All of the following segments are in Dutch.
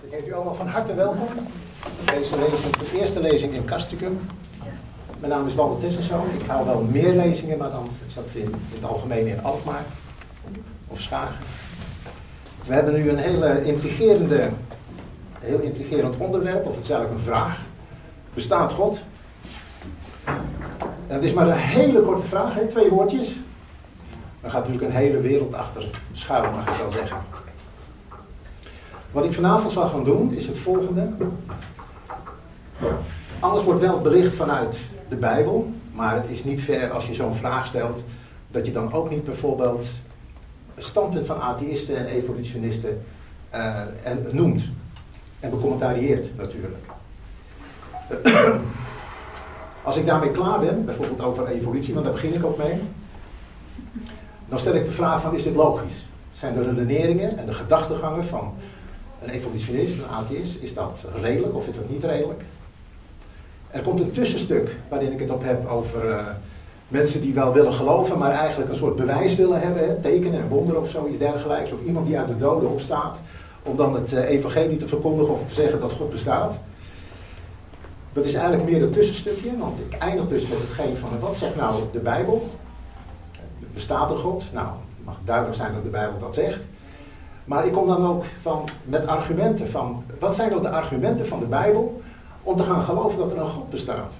Ik heet u allemaal van harte welkom. Deze lezing, de eerste lezing in Castricum. Mijn naam is Walter Tessenzoon. Ik hou wel meer lezingen, maar dan zat in het algemeen in Alkmaar of Schagen. We hebben nu een heel intrigerend onderwerp, of het is eigenlijk een vraag. Bestaat God? En het is maar een hele korte vraag, 2 woordjes. Er gaat natuurlijk een hele wereld achter schuilen, mag ik wel zeggen. Wat ik vanavond zal gaan doen, is het volgende. Alles wordt wel bericht vanuit de Bijbel, maar het is niet fair als je zo'n vraag stelt, dat je dan ook niet bijvoorbeeld het standpunt van atheïsten en evolutionisten noemt. En becommentarieert natuurlijk. Als ik daarmee klaar ben, bijvoorbeeld over evolutie, want daar begin ik ook mee, dan stel ik de vraag van, is dit logisch? Zijn de redeneringen en de gedachtegangen van een evolutionist, een atheïst, is dat redelijk of is dat niet redelijk? Er komt een tussenstuk waarin ik het op heb over mensen die wel willen geloven, maar eigenlijk een soort bewijs willen hebben, tekenen en wonderen of zoiets dergelijks, of iemand die uit de doden opstaat, om dan het evangelie te verkondigen of te zeggen dat God bestaat. Dat is eigenlijk meer een tussenstukje, want ik eindig dus met hetgeen van, wat zegt nou de Bijbel? Bestaat er God? Nou, het mag duidelijk zijn dat de Bijbel dat zegt. Maar ik kom dan ook met argumenten van, wat zijn nou de argumenten van de Bijbel om te gaan geloven dat er een God bestaat?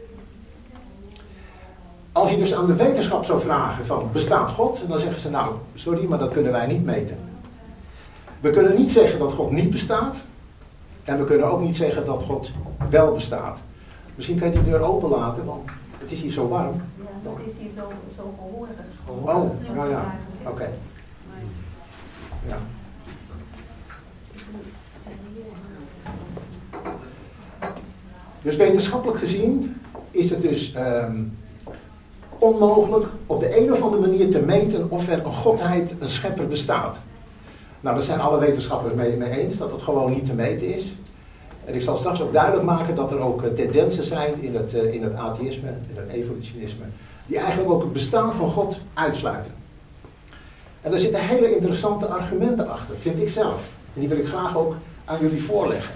Als je dus aan de wetenschap zou vragen van, bestaat God? Dan zeggen ze, nou, sorry, maar dat kunnen wij niet meten. We kunnen niet zeggen dat God niet bestaat. En we kunnen ook niet zeggen dat God wel bestaat. Misschien kan je die deur openlaten, want het is hier zo warm. Ja, dat is hier zo gehoord. Oh, nou ja, oké. Ja. Dus wetenschappelijk gezien is het dus onmogelijk op de een of andere manier te meten of er een godheid, een schepper bestaat. Nou, daar zijn alle wetenschappers mee eens dat het gewoon niet te meten is. En ik zal straks ook duidelijk maken dat er ook tendensen zijn in het atheïsme, in het evolutionisme, die eigenlijk ook het bestaan van God uitsluiten. En daar zitten hele interessante argumenten achter, vind ik zelf. En die wil ik graag ook aan jullie voorleggen.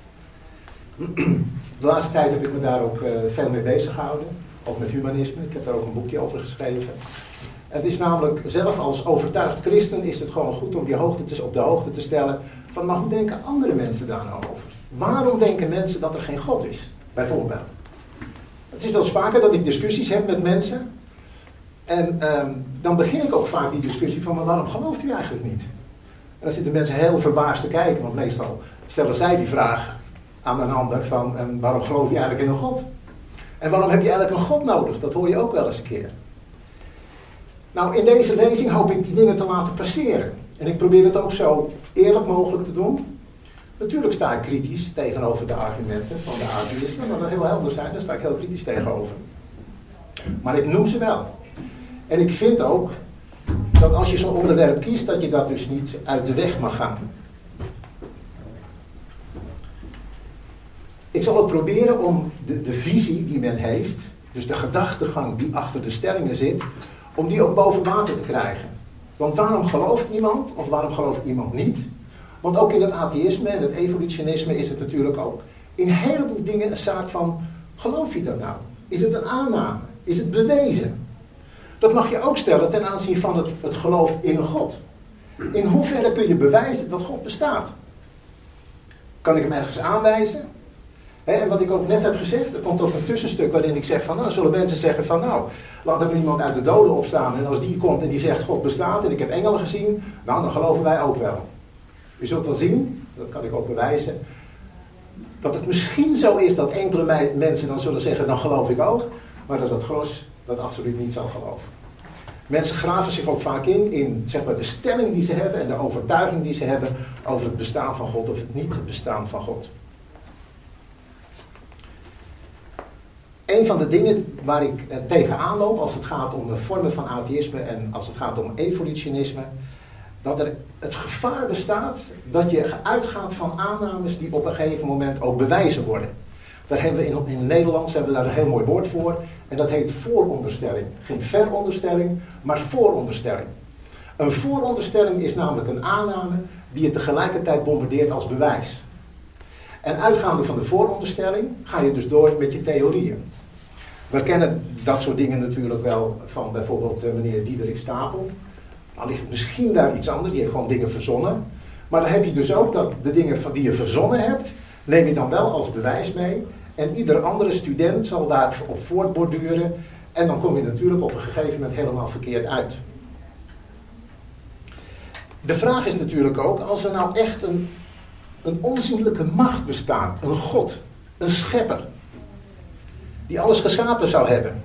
De laatste tijd heb ik me daar ook veel mee bezig gehouden. Ook met humanisme. Ik heb daar ook een boekje over geschreven. Het is namelijk, zelf als overtuigd christen, is het gewoon goed om je op de hoogte te stellen van, maar hoe denken andere mensen daar nou over? Waarom denken mensen dat er geen God is? Bijvoorbeeld. Het is wel eens vaker dat ik discussies heb met mensen. En dan begin ik ook vaak die discussie van, maar waarom gelooft u eigenlijk niet? En dan zitten mensen heel verbaasd te kijken, want meestal stellen zij die vraag aan een ander van, en waarom geloof je eigenlijk in een God? En waarom heb je eigenlijk een God nodig? Dat hoor je ook wel eens een keer. Nou, in deze lezing hoop ik die dingen te laten passeren. En ik probeer het ook zo eerlijk mogelijk te doen. Natuurlijk sta ik kritisch tegenover de argumenten van de atheïsten, maar dat heel helder zijn, daar sta ik heel kritisch tegenover. Maar ik noem ze wel. En ik vind ook dat als je zo'n onderwerp kiest, dat je dat dus niet uit de weg mag gaan. Ik zal ook proberen om de visie die men heeft, dus de gedachtegang die achter de stellingen zit, om die ook boven water te krijgen. Want waarom gelooft iemand of waarom gelooft iemand niet? Want ook in het atheïsme en het evolutionisme is het natuurlijk ook in een heleboel dingen een zaak van, geloof je dat nou? Is het een aanname? Is het bewezen? Dat mag je ook stellen ten aanzien van het geloof in een God. In hoeverre kun je bewijzen dat God bestaat? Kan ik hem ergens aanwijzen? En wat ik ook net heb gezegd, er komt ook een tussenstuk waarin ik zeg van, nou, zullen mensen zeggen van, nou, laat er iemand uit de doden opstaan en als die komt en die zegt God bestaat en ik heb engelen gezien, nou, dan geloven wij ook wel. U zult wel zien, dat kan ik ook bewijzen, dat het misschien zo is dat enkele mensen dan zullen zeggen, dan geloof ik ook, maar dat het gros dat absoluut niet zal geloven. Mensen graven zich ook vaak in zeg maar, de stelling die ze hebben en de overtuiging die ze hebben over het bestaan van God of het niet bestaan van God. Een van de dingen waar ik tegenaan loop als het gaat om de vormen van atheïsme en als het gaat om evolutionisme, dat er het gevaar bestaat dat je uitgaat van aannames die op een gegeven moment ook bewijzen worden. Daar hebben we in het Nederlands hebben we daar een heel mooi woord voor en dat heet vooronderstelling. Geen veronderstelling, maar vooronderstelling. Een vooronderstelling is namelijk een aanname die je tegelijkertijd bombardeert als bewijs. En uitgaande van de vooronderstelling ga je dus door met je theorieën. We kennen dat soort dingen natuurlijk wel van bijvoorbeeld meneer Diederik Stapel. Dan ligt het misschien daar iets anders, die heeft gewoon dingen verzonnen. Maar dan heb je dus ook dat de dingen die je verzonnen hebt, neem je dan wel als bewijs mee. En ieder andere student zal daarop voortborduren. En dan kom je natuurlijk op een gegeven moment helemaal verkeerd uit. De vraag is natuurlijk ook, als er nou echt een onzienlijke macht bestaat, een God, een schepper, die alles geschapen zou hebben.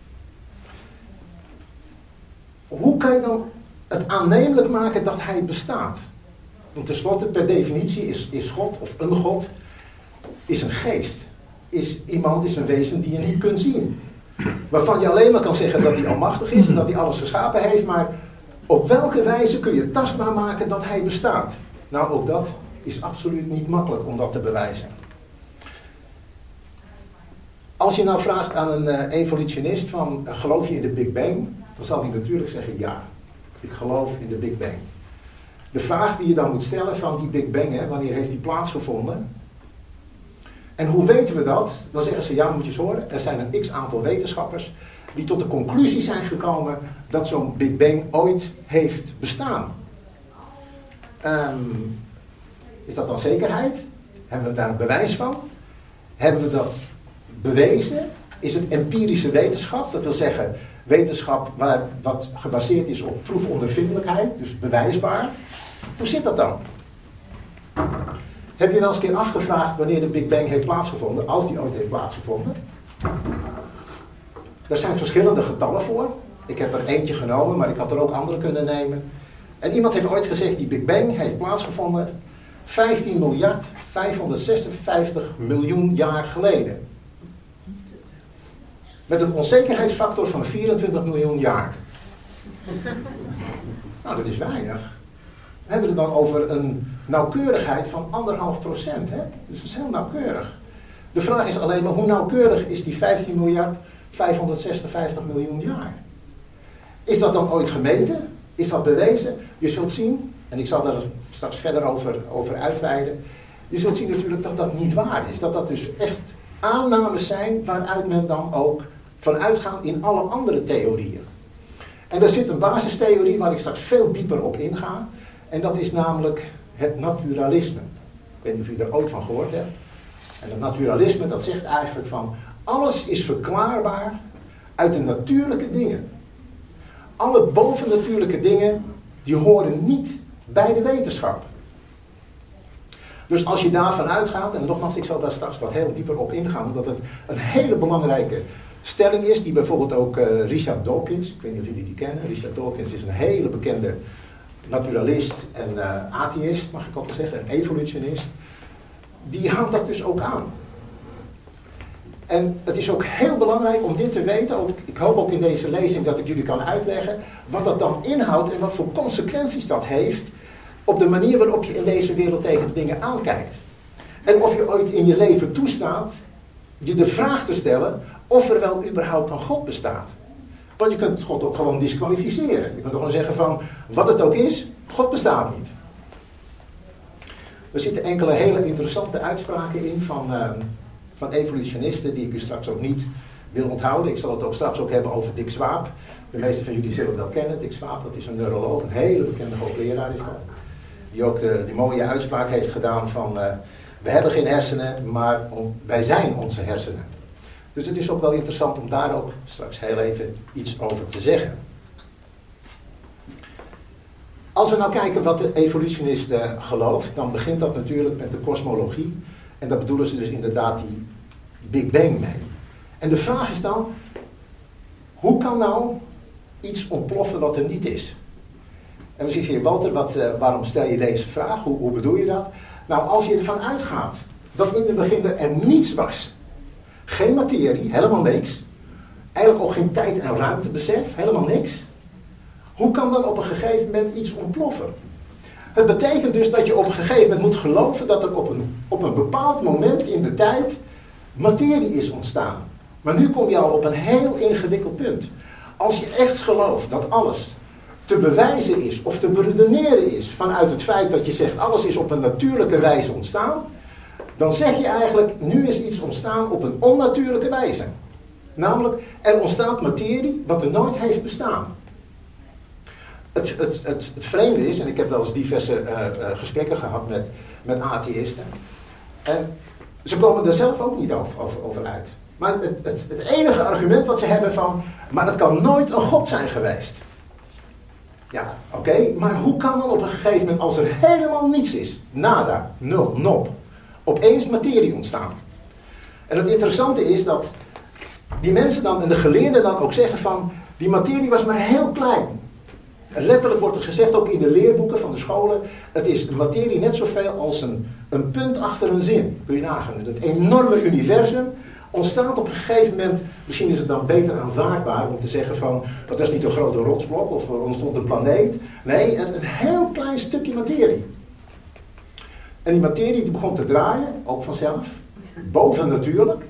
Hoe kan je dan het aannemelijk maken dat hij bestaat? Want tenslotte, per definitie is God, of een God, is een geest. Is een wezen die je niet kunt zien. Waarvan je alleen maar kan zeggen dat hij almachtig is en dat hij alles geschapen heeft, maar op welke wijze kun je tastbaar maken dat hij bestaat? Nou, ook dat is absoluut niet makkelijk om dat te bewijzen. Als je nou vraagt aan een evolutionist van, geloof je in de Big Bang? Dan zal hij natuurlijk zeggen, ja, ik geloof in de Big Bang. De vraag die je dan moet stellen van die Big Bang, hè, wanneer heeft die plaatsgevonden? En hoe weten we dat? Dan zeggen ze, ja, moet je eens horen, er zijn een x-aantal wetenschappers die tot de conclusie zijn gekomen dat zo'n Big Bang ooit heeft bestaan. Is dat dan zekerheid? Hebben we daar een bewijs van? Hebben we dat bewezen? Is het empirische wetenschap? Dat wil zeggen wetenschap wat gebaseerd is op proefondervindelijkheid, dus bewijsbaar. Hoe zit dat dan? Heb je wel eens een keer afgevraagd wanneer de Big Bang heeft plaatsgevonden, als die ooit heeft plaatsgevonden? Er zijn verschillende getallen voor. Ik heb er eentje genomen, maar ik had er ook andere kunnen nemen. En iemand heeft ooit gezegd, die Big Bang heeft plaatsgevonden 15.556.000.000 jaar geleden. Met een onzekerheidsfactor van 24 miljoen jaar. Nou, dat is weinig. We hebben het dan over een nauwkeurigheid van 1,5%. Hè? Dus dat is heel nauwkeurig. De vraag is alleen maar, hoe nauwkeurig is die 15.556.000.000 jaar? Is dat dan ooit gemeten? Is dat bewezen? Je zult zien, en ik zal daar straks verder over uitweiden. Je zult zien natuurlijk dat dat niet waar is. Dat dat dus echt aannames zijn waaruit men dan ook van uitgaat in alle andere theorieën. En er zit een basistheorie waar ik straks veel dieper op inga. En dat is namelijk het naturalisme. Ik weet niet of u daar ooit van gehoord hebt. En het naturalisme dat zegt eigenlijk van, alles is verklaarbaar uit de natuurlijke dingen. Alle bovennatuurlijke dingen, die horen niet bij de wetenschap. Dus als je daarvan uitgaat, en nogmaals, ik zal daar straks wat heel dieper op ingaan, omdat het een hele belangrijke stelling is, die bijvoorbeeld ook Richard Dawkins, ik weet niet of jullie die kennen, Richard Dawkins is een hele bekende naturalist en atheïst, mag ik ook zeggen, een evolutionist, die hangt dat dus ook aan. En het is ook heel belangrijk om dit te weten, ook, ik hoop ook in deze lezing dat ik jullie kan uitleggen, wat dat dan inhoudt en wat voor consequenties dat heeft op de manier waarop je in deze wereld tegen de dingen aankijkt. En of je ooit in je leven toestaat je de vraag te stellen of er wel überhaupt een God bestaat. Want je kunt God ook gewoon disqualificeren. Je kunt gewoon zeggen van, wat het ook is, God bestaat niet. Er zitten enkele hele interessante uitspraken in van evolutionisten die ik u straks ook niet wil onthouden. Ik zal het ook straks ook hebben over Dick Swaap. De meeste van jullie zullen wel kennen. Dick Swaap, dat is een neuroloog, een hele bekende hoogleraar is dat. Die ook die mooie uitspraak heeft gedaan van, we hebben geen hersenen, maar wij zijn onze hersenen. Dus het is ook wel interessant om daar ook straks heel even iets over te zeggen. Als we nou kijken wat de evolutionist gelooft, dan begint dat natuurlijk met de kosmologie. En daar bedoelen ze dus inderdaad die Big Bang mee. En de vraag is dan, hoe kan nou iets ontploffen wat er niet is? En dan zegt Walter, waarom stel je deze vraag? Hoe bedoel je dat? Nou, als je ervan uitgaat dat in het begin er niets was. Geen materie, helemaal niks. Eigenlijk ook geen tijd- en ruimtebesef, helemaal niks. Hoe kan dan op een gegeven moment iets ontploffen? Het betekent dus dat je op een gegeven moment moet geloven dat er op een bepaald moment in de tijd materie is ontstaan. Maar nu kom je al op een heel ingewikkeld punt. Als je echt gelooft dat alles te bewijzen is of te beredeneren is vanuit het feit dat je zegt alles is op een natuurlijke wijze ontstaan, dan zeg je eigenlijk, nu is iets ontstaan op een onnatuurlijke wijze. Namelijk, er ontstaat materie wat er nooit heeft bestaan. Het vreemde is, en ik heb wel eens diverse gesprekken gehad met atheïsten, en ze komen er zelf ook niet over uit. Maar het enige argument wat ze hebben van, maar dat kan nooit een God zijn geweest. Ja, oké, maar hoe kan dan op een gegeven moment, als er helemaal niets is, nada, nul, nop, opeens materie ontstaan? En het interessante is dat die mensen dan, en de geleerden dan ook zeggen van, die materie was maar heel klein. En letterlijk wordt er gezegd, ook in de leerboeken van de scholen, het is de materie net zoveel als een punt achter een zin. Kun je nagaan. Het enorme universum ontstaat op een gegeven moment, misschien is het dan beter aanvaardbaar om te zeggen van, dat is niet een grote rotsblok of ontstond een planeet. Nee, een heel klein stukje materie. En die materie die begon te draaien, ook vanzelf, bovennatuurlijk,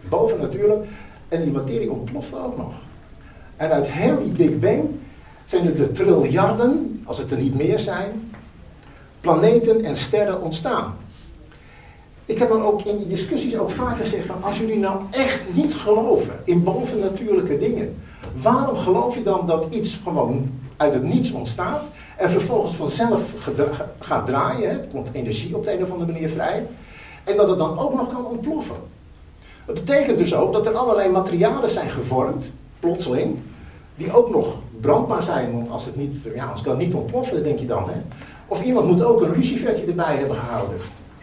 en die materie ontplofte ook nog. En uit heel die Big Bang zijn er de triljarden, als het er niet meer zijn, planeten en sterren ontstaan. Ik heb dan ook in die discussies ook vaak gezegd van, als jullie nou echt niet geloven in bovennatuurlijke dingen, waarom geloof je dan dat iets gewoon uit het niets ontstaat en vervolgens vanzelf gaat draaien, hè? Er komt energie op de een of andere manier vrij, en dat het dan ook nog kan ontploffen. Dat betekent dus ook dat er allerlei materialen zijn gevormd, plotseling, die ook nog brandbaar zijn, want als het kan niet ontploffen, dan denk je dan, hè. Of iemand moet ook een lucifertje erbij hebben gehouden.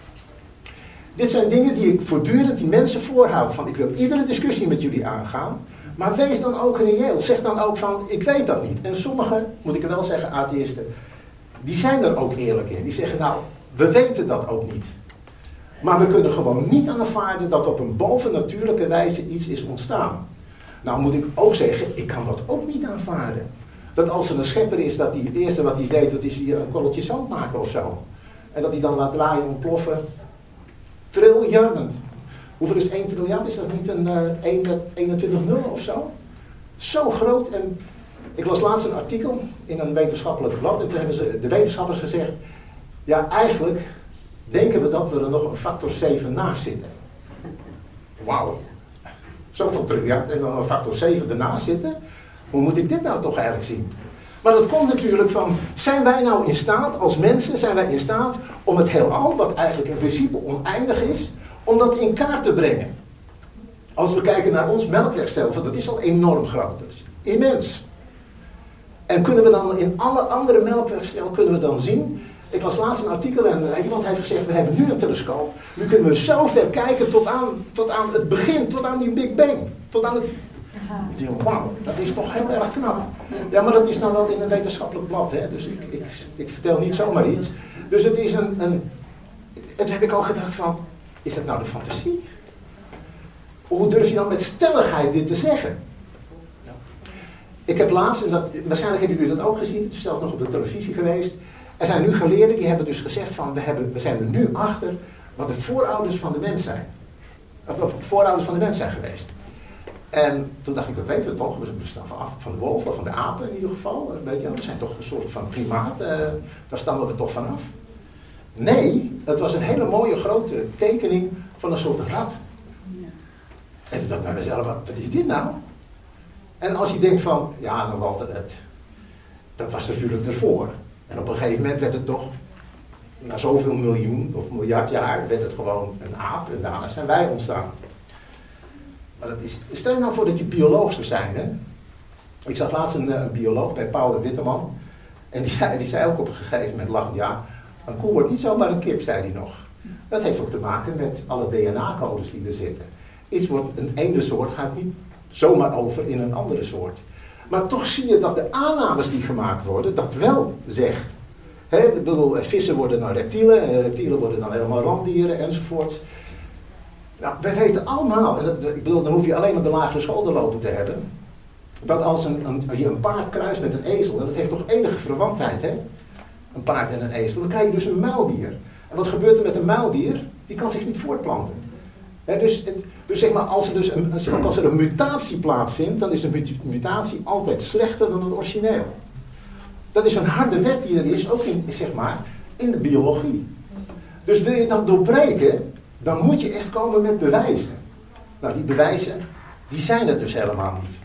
Dit zijn dingen die ik voortdurend die mensen voorhoud, van ik wil iedere discussie met jullie aangaan, maar wees dan ook reëel. Zeg dan ook van, ik weet dat niet. En sommigen, moet ik er wel zeggen, atheïsten, die zijn er ook eerlijk in. Die zeggen, nou, we weten dat ook niet. Maar we kunnen gewoon niet aanvaarden dat op een bovennatuurlijke wijze iets is ontstaan. Nou moet ik ook zeggen, ik kan dat ook niet aanvaarden. Dat als er een schepper is, dat hij het eerste wat hij deed, dat is hij een korreltje zand maken of zo. En dat hij dan laat draaien en ontploffen. Triljarden. Hoeveel is 1 triljard? Is dat niet een 1 met 21 nullen of zo? Zo groot. En ik las laatst een artikel in een wetenschappelijk blad. En toen hebben de wetenschappers gezegd, ja eigenlijk denken we dat we er nog een factor 7 naast zitten. Wauw. Zoveel triljard en dan een factor 7 ernaast zitten. Hoe moet ik dit nou toch eigenlijk zien? Maar dat komt natuurlijk van, zijn wij nou in staat, als mensen, zijn wij in staat om het heelal, wat eigenlijk in principe oneindig is, om dat in kaart te brengen? Als we kijken naar ons melkwegstelsel, dat is al enorm groot, dat is immens. En kunnen we dan in alle andere melkwegstelsels, kunnen we dan zien, ik las laatst een artikel en iemand heeft gezegd, we hebben nu een telescoop, nu kunnen we zo ver kijken tot aan het begin, tot aan die Big Bang, tot aan het... Wauw, dat is toch heel erg knap. Ja, maar dat is nou wel in een wetenschappelijk blad, hè? Dus ik vertel niet zomaar iets. Dus het is en heb ik ook gedacht van, is dat nou de fantasie? Hoe durf je dan met stelligheid dit te zeggen? Ik heb laatst, en waarschijnlijk hebben jullie dat ook gezien, het is zelfs nog op de televisie geweest. Er zijn nu geleerden die hebben dus gezegd van, we zijn er nu achter wat de voorouders van de mens zijn. Of wat de voorouders van de mens zijn geweest. En toen dacht ik, dat weten we toch, we staan van de wolven, van de apen in ieder geval. Weet je, we zijn toch een soort van primaat, daar stammen we toch vanaf. Nee, het was een hele mooie grote tekening van een soort rat. Ja. En toen dacht ik bij mezelf, wat is dit nou? En als je denkt van, ja, nou Walter, dat was natuurlijk ervoor. En op een gegeven moment werd het toch, na zoveel miljoen of miljard jaar, werd het gewoon een aap en daarna zijn wij ontstaan. Maar dat is, stel je nou voor dat je bioloog zou zijn, hè? Ik zag laatst een bioloog bij Paul de Witteman. En die zei ook op een gegeven moment lachend, ja, een koe wordt niet zomaar een kip, zei hij nog. Dat heeft ook te maken met alle DNA-codes die er zitten. Iets wordt een ene soort, gaat niet zomaar over in een andere soort. Maar toch zie je dat de aannames die gemaakt worden, dat wel zegt. Hè, ik bedoel, vissen worden dan reptielen, reptielen worden dan helemaal landdieren enzovoort. Nou, wij weten allemaal, en ik bedoel, dan hoef je alleen maar de lagere school doorlopen te hebben, dat als je een paard kruist met een ezel, en dat heeft toch enige verwantheid, hè? Een paard en een ezel, dan krijg je dus een muildier. En wat gebeurt er met een muildier? Die kan zich niet voortplanten. Hè, dus zeg maar, als er een mutatie plaatsvindt, dan is een mutatie altijd slechter dan het origineel. Dat is een harde wet die er is, ook in de biologie. Dus wil je dat doorbreken, dan moet je echt komen met bewijzen. Nou, die bewijzen, die zijn er dus helemaal niet.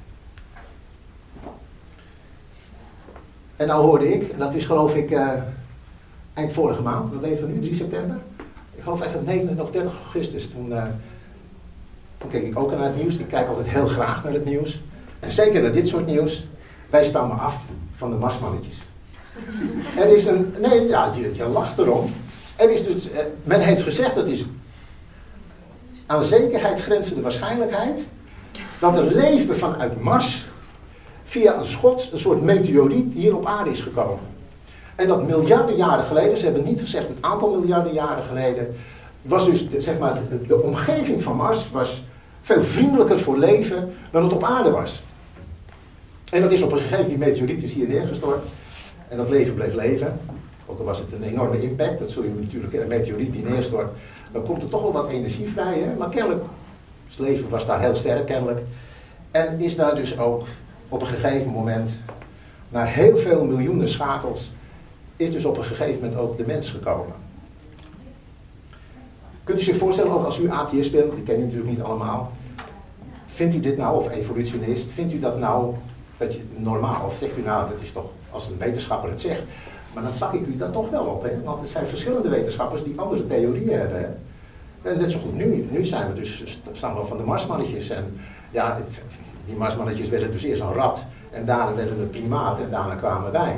En nou hoorde ik, en dat is geloof ik eind vorige maand, wat even nu, 3 september. Ik geloof eigenlijk 29 of 30 augustus. Toen keek ik ook naar het nieuws. Ik kijk altijd heel graag naar het nieuws. En zeker naar dit soort nieuws. Wij stammen af van de marsmannetjes. Er is een, nee ja, je lacht erom. Er is dus, men heeft gezegd dat is aan zekerheid grenzende waarschijnlijkheid dat er leven vanuit Mars via een schot, een soort meteoriet hier op aarde is gekomen. En dat miljarden jaren geleden, ze hebben niet gezegd het aantal miljarden jaren geleden, was dus zeg maar de omgeving van Mars was veel vriendelijker voor leven dan het op aarde was. En dat is op een gegeven moment, die meteoriet is hier neergestort en dat leven bleef leven. Ook al was het een enorme impact, dat zul je natuurlijk, een meteoriet die neerstort, dan komt er toch wel wat energie vrij, hè? Maar kennelijk, het leven was daar heel sterk kennelijk. En is daar dus ook op een gegeven moment, na heel veel miljoenen schakels, is dus op een gegeven moment ook de mens gekomen. Kunt u zich voorstellen, ook als u atheïst bent, ik ken u natuurlijk niet allemaal, vindt u dit nou, of evolutionist, vindt u dat nou, dat je normaal, of zegt u nou, dat is toch, als een wetenschapper het zegt, maar dan pak ik u dat toch wel op, hè? Want het zijn verschillende wetenschappers die andere theorieën hebben, hè? En net zo goed, nu zijn we dus, staan we van de marsmannetjes, en ja, die marsmannetjes werden dus eerst een rat, en daarna werden het primaten, en daarna kwamen wij.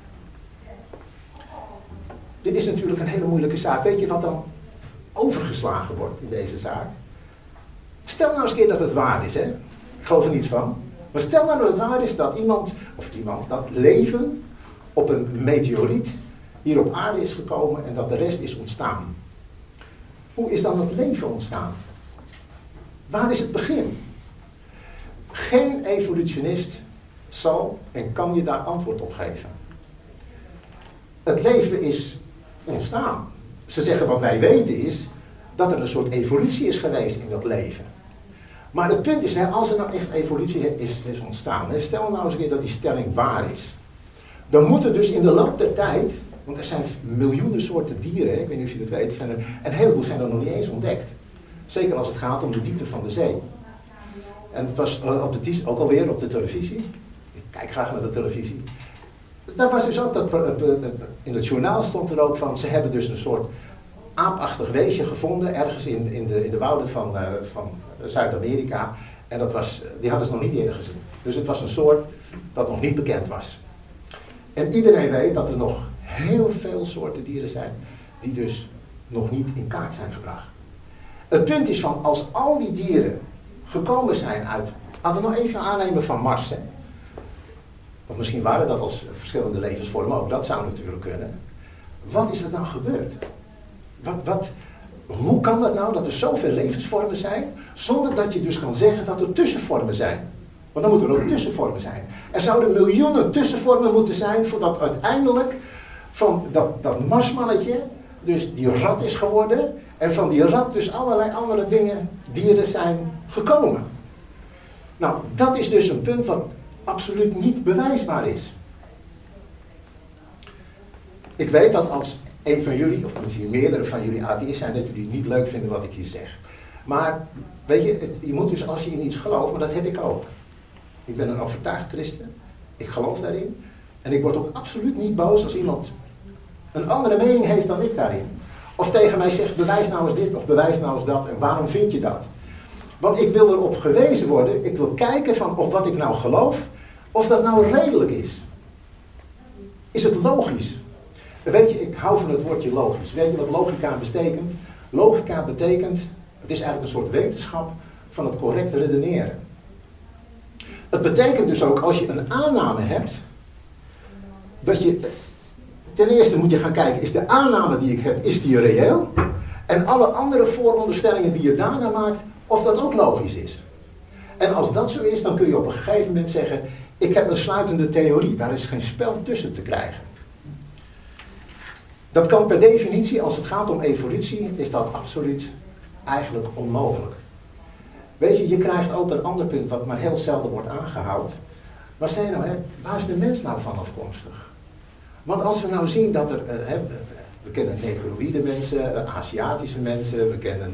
Dit is natuurlijk een hele moeilijke zaak. Weet je wat dan overgeslagen wordt in deze zaak? Stel nou eens een keer dat het waar is, hè? Ik geloof er niet van. Maar stel nou dat het waar is dat dat leven op een meteoriet hier op aarde is gekomen en dat de rest is ontstaan. Hoe is dan het leven ontstaan? Waar is het begin? Geen evolutionist zal en kan je daar antwoord op geven. Het leven is ontstaan. Ze zeggen wat wij weten is dat er een soort evolutie is geweest in dat leven. Maar het punt is, hè, als er nou echt evolutie is ontstaan, hè, stel nou eens een keer dat die stelling waar is. Dan moet er dus in de loop der tijd, want er zijn miljoenen soorten dieren, hè, ik weet niet of je dat weet, een heleboel zijn er nog niet eens ontdekt. Zeker als het gaat om de diepte van de zee. En het was ook alweer op de televisie. Ik kijk graag naar de televisie. Daar was dus ook in het journaal stond er ook van, ze hebben dus een soort aapachtig weesje gevonden, ergens in de wouden van Zuid-Amerika. En die hadden ze nog niet eerder gezien. Dus het was een soort dat nog niet bekend was. En iedereen weet dat er nog heel veel soorten dieren zijn, die dus nog niet in kaart zijn gebracht. Het punt is van, als al die dieren gekomen zijn uit, laten we nog even aannemen van Mars, hè. Of misschien waren dat als verschillende levensvormen ook, dat zou natuurlijk kunnen. Wat is er nou gebeurd? Hoe kan dat nou dat er zoveel levensvormen zijn, zonder dat je dus kan zeggen dat er tussenvormen zijn? Want dan moeten er ook tussenvormen zijn. Er zouden miljoenen tussenvormen moeten zijn, voordat uiteindelijk van dat marsmannetje dus die rat is geworden, en van die rat dus allerlei andere dieren zijn gekomen. Nou, dat is dus een punt wat absoluut niet bewijsbaar is. Ik weet dat als een van jullie, of misschien meerdere van jullie atheïst zijn, dat jullie het niet leuk vinden wat ik hier zeg. Maar, weet je, je moet dus als je in iets gelooft, maar dat heb ik ook. Ik ben een overtuigd christen, ik geloof daarin. En ik word ook absoluut niet boos als iemand een andere mening heeft dan ik daarin. Of tegen mij zegt, bewijs nou eens dit, of bewijs nou eens dat, en waarom vind je dat? Want ik wil erop gewezen worden, ik wil kijken van of wat ik nou geloof, of dat nou redelijk is. Is het logisch? Weet je, ik hou van het woordje logisch. Weet je wat logica betekent? Logica betekent, het is eigenlijk een soort wetenschap van het correct redeneren. Het betekent dus ook, als je een aanname hebt, dat je, ten eerste moet je gaan kijken, is de aanname die ik heb, is die reëel? En alle andere vooronderstellingen die je daarna maakt, of dat ook logisch is. En als dat zo is, dan kun je op een gegeven moment zeggen, ik heb een sluitende theorie, daar is geen spel tussen te krijgen. Dat kan per definitie, als het gaat om evolutie, is dat absoluut eigenlijk onmogelijk. Weet je, je krijgt ook een ander punt wat maar heel zelden wordt aangehaald. Maar zeg nou, waar is de mens nou van afkomstig? Want als we nou zien dat er, We kennen negroïde mensen, Aziatische mensen, we kennen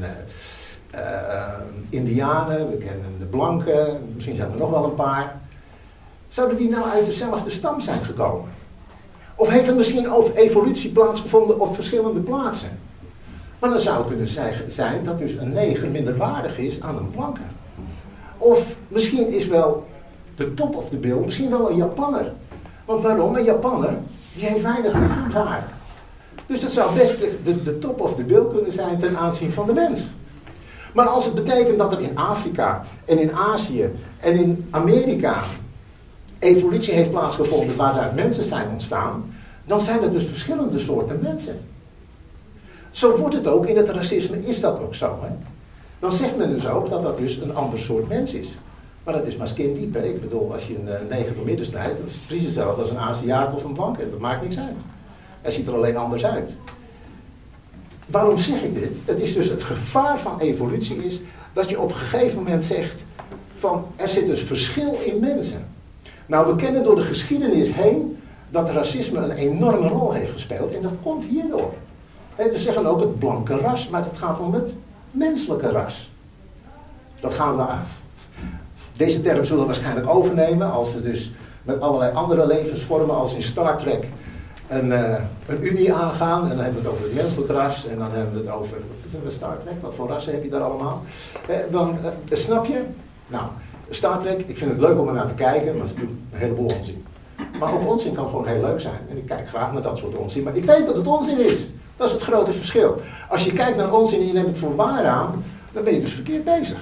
Indianen, we kennen de blanken, misschien zijn er nog wel een paar. Zouden die nou uit dezelfde stam zijn gekomen? Of heeft er misschien over evolutie plaatsgevonden op verschillende plaatsen? Maar dan zou het kunnen zijn dat dus een neger minderwaardig is aan een blanke. Of misschien is wel de top of the bill misschien wel een Japanner. Want waarom? Een Japanner, die heeft weinig haar. Dus dat zou best de top of the bill kunnen zijn ten aanzien van de mens. Maar als het betekent dat er in Afrika en in Azië en in Amerika evolutie heeft plaatsgevonden waaruit mensen zijn ontstaan, dan zijn er dus verschillende soorten mensen. Zo wordt het ook in het racisme, is dat ook zo. Hè? Dan zegt men dus ook dat dat dus een ander soort mens is. Maar dat is maar skin deep. Hè? Ik bedoel, als je een neger door midden snijdt, dat is precies hetzelfde als een Aziat of een blanke. Dat maakt niks uit. Hij ziet er alleen anders uit. Waarom zeg ik dit? Het is dus het gevaar van evolutie is dat je op een gegeven moment zegt van er zit dus verschil in mensen. Nou, we kennen door de geschiedenis heen dat racisme een enorme rol heeft gespeeld en dat komt hierdoor. We zeggen ook het blanke ras, maar het gaat om het menselijke ras. Dat gaan we deze term zullen we waarschijnlijk overnemen als we dus met allerlei andere levensvormen als in Star Trek een unie aangaan. En dan hebben we het over het menselijke ras en dan hebben we het over, wat is Star Trek? Wat voor rassen heb je daar allemaal? Snap je? Nou, Star Trek, ik vind het leuk om er naar te kijken, maar het is natuurlijk een heleboel onzin. Maar ook onzin kan gewoon heel leuk zijn. En ik kijk graag naar dat soort onzin, maar ik weet dat het onzin is. Dat is het grote verschil. Als je kijkt naar onzin en je neemt het voor waar aan, dan ben je dus verkeerd bezig.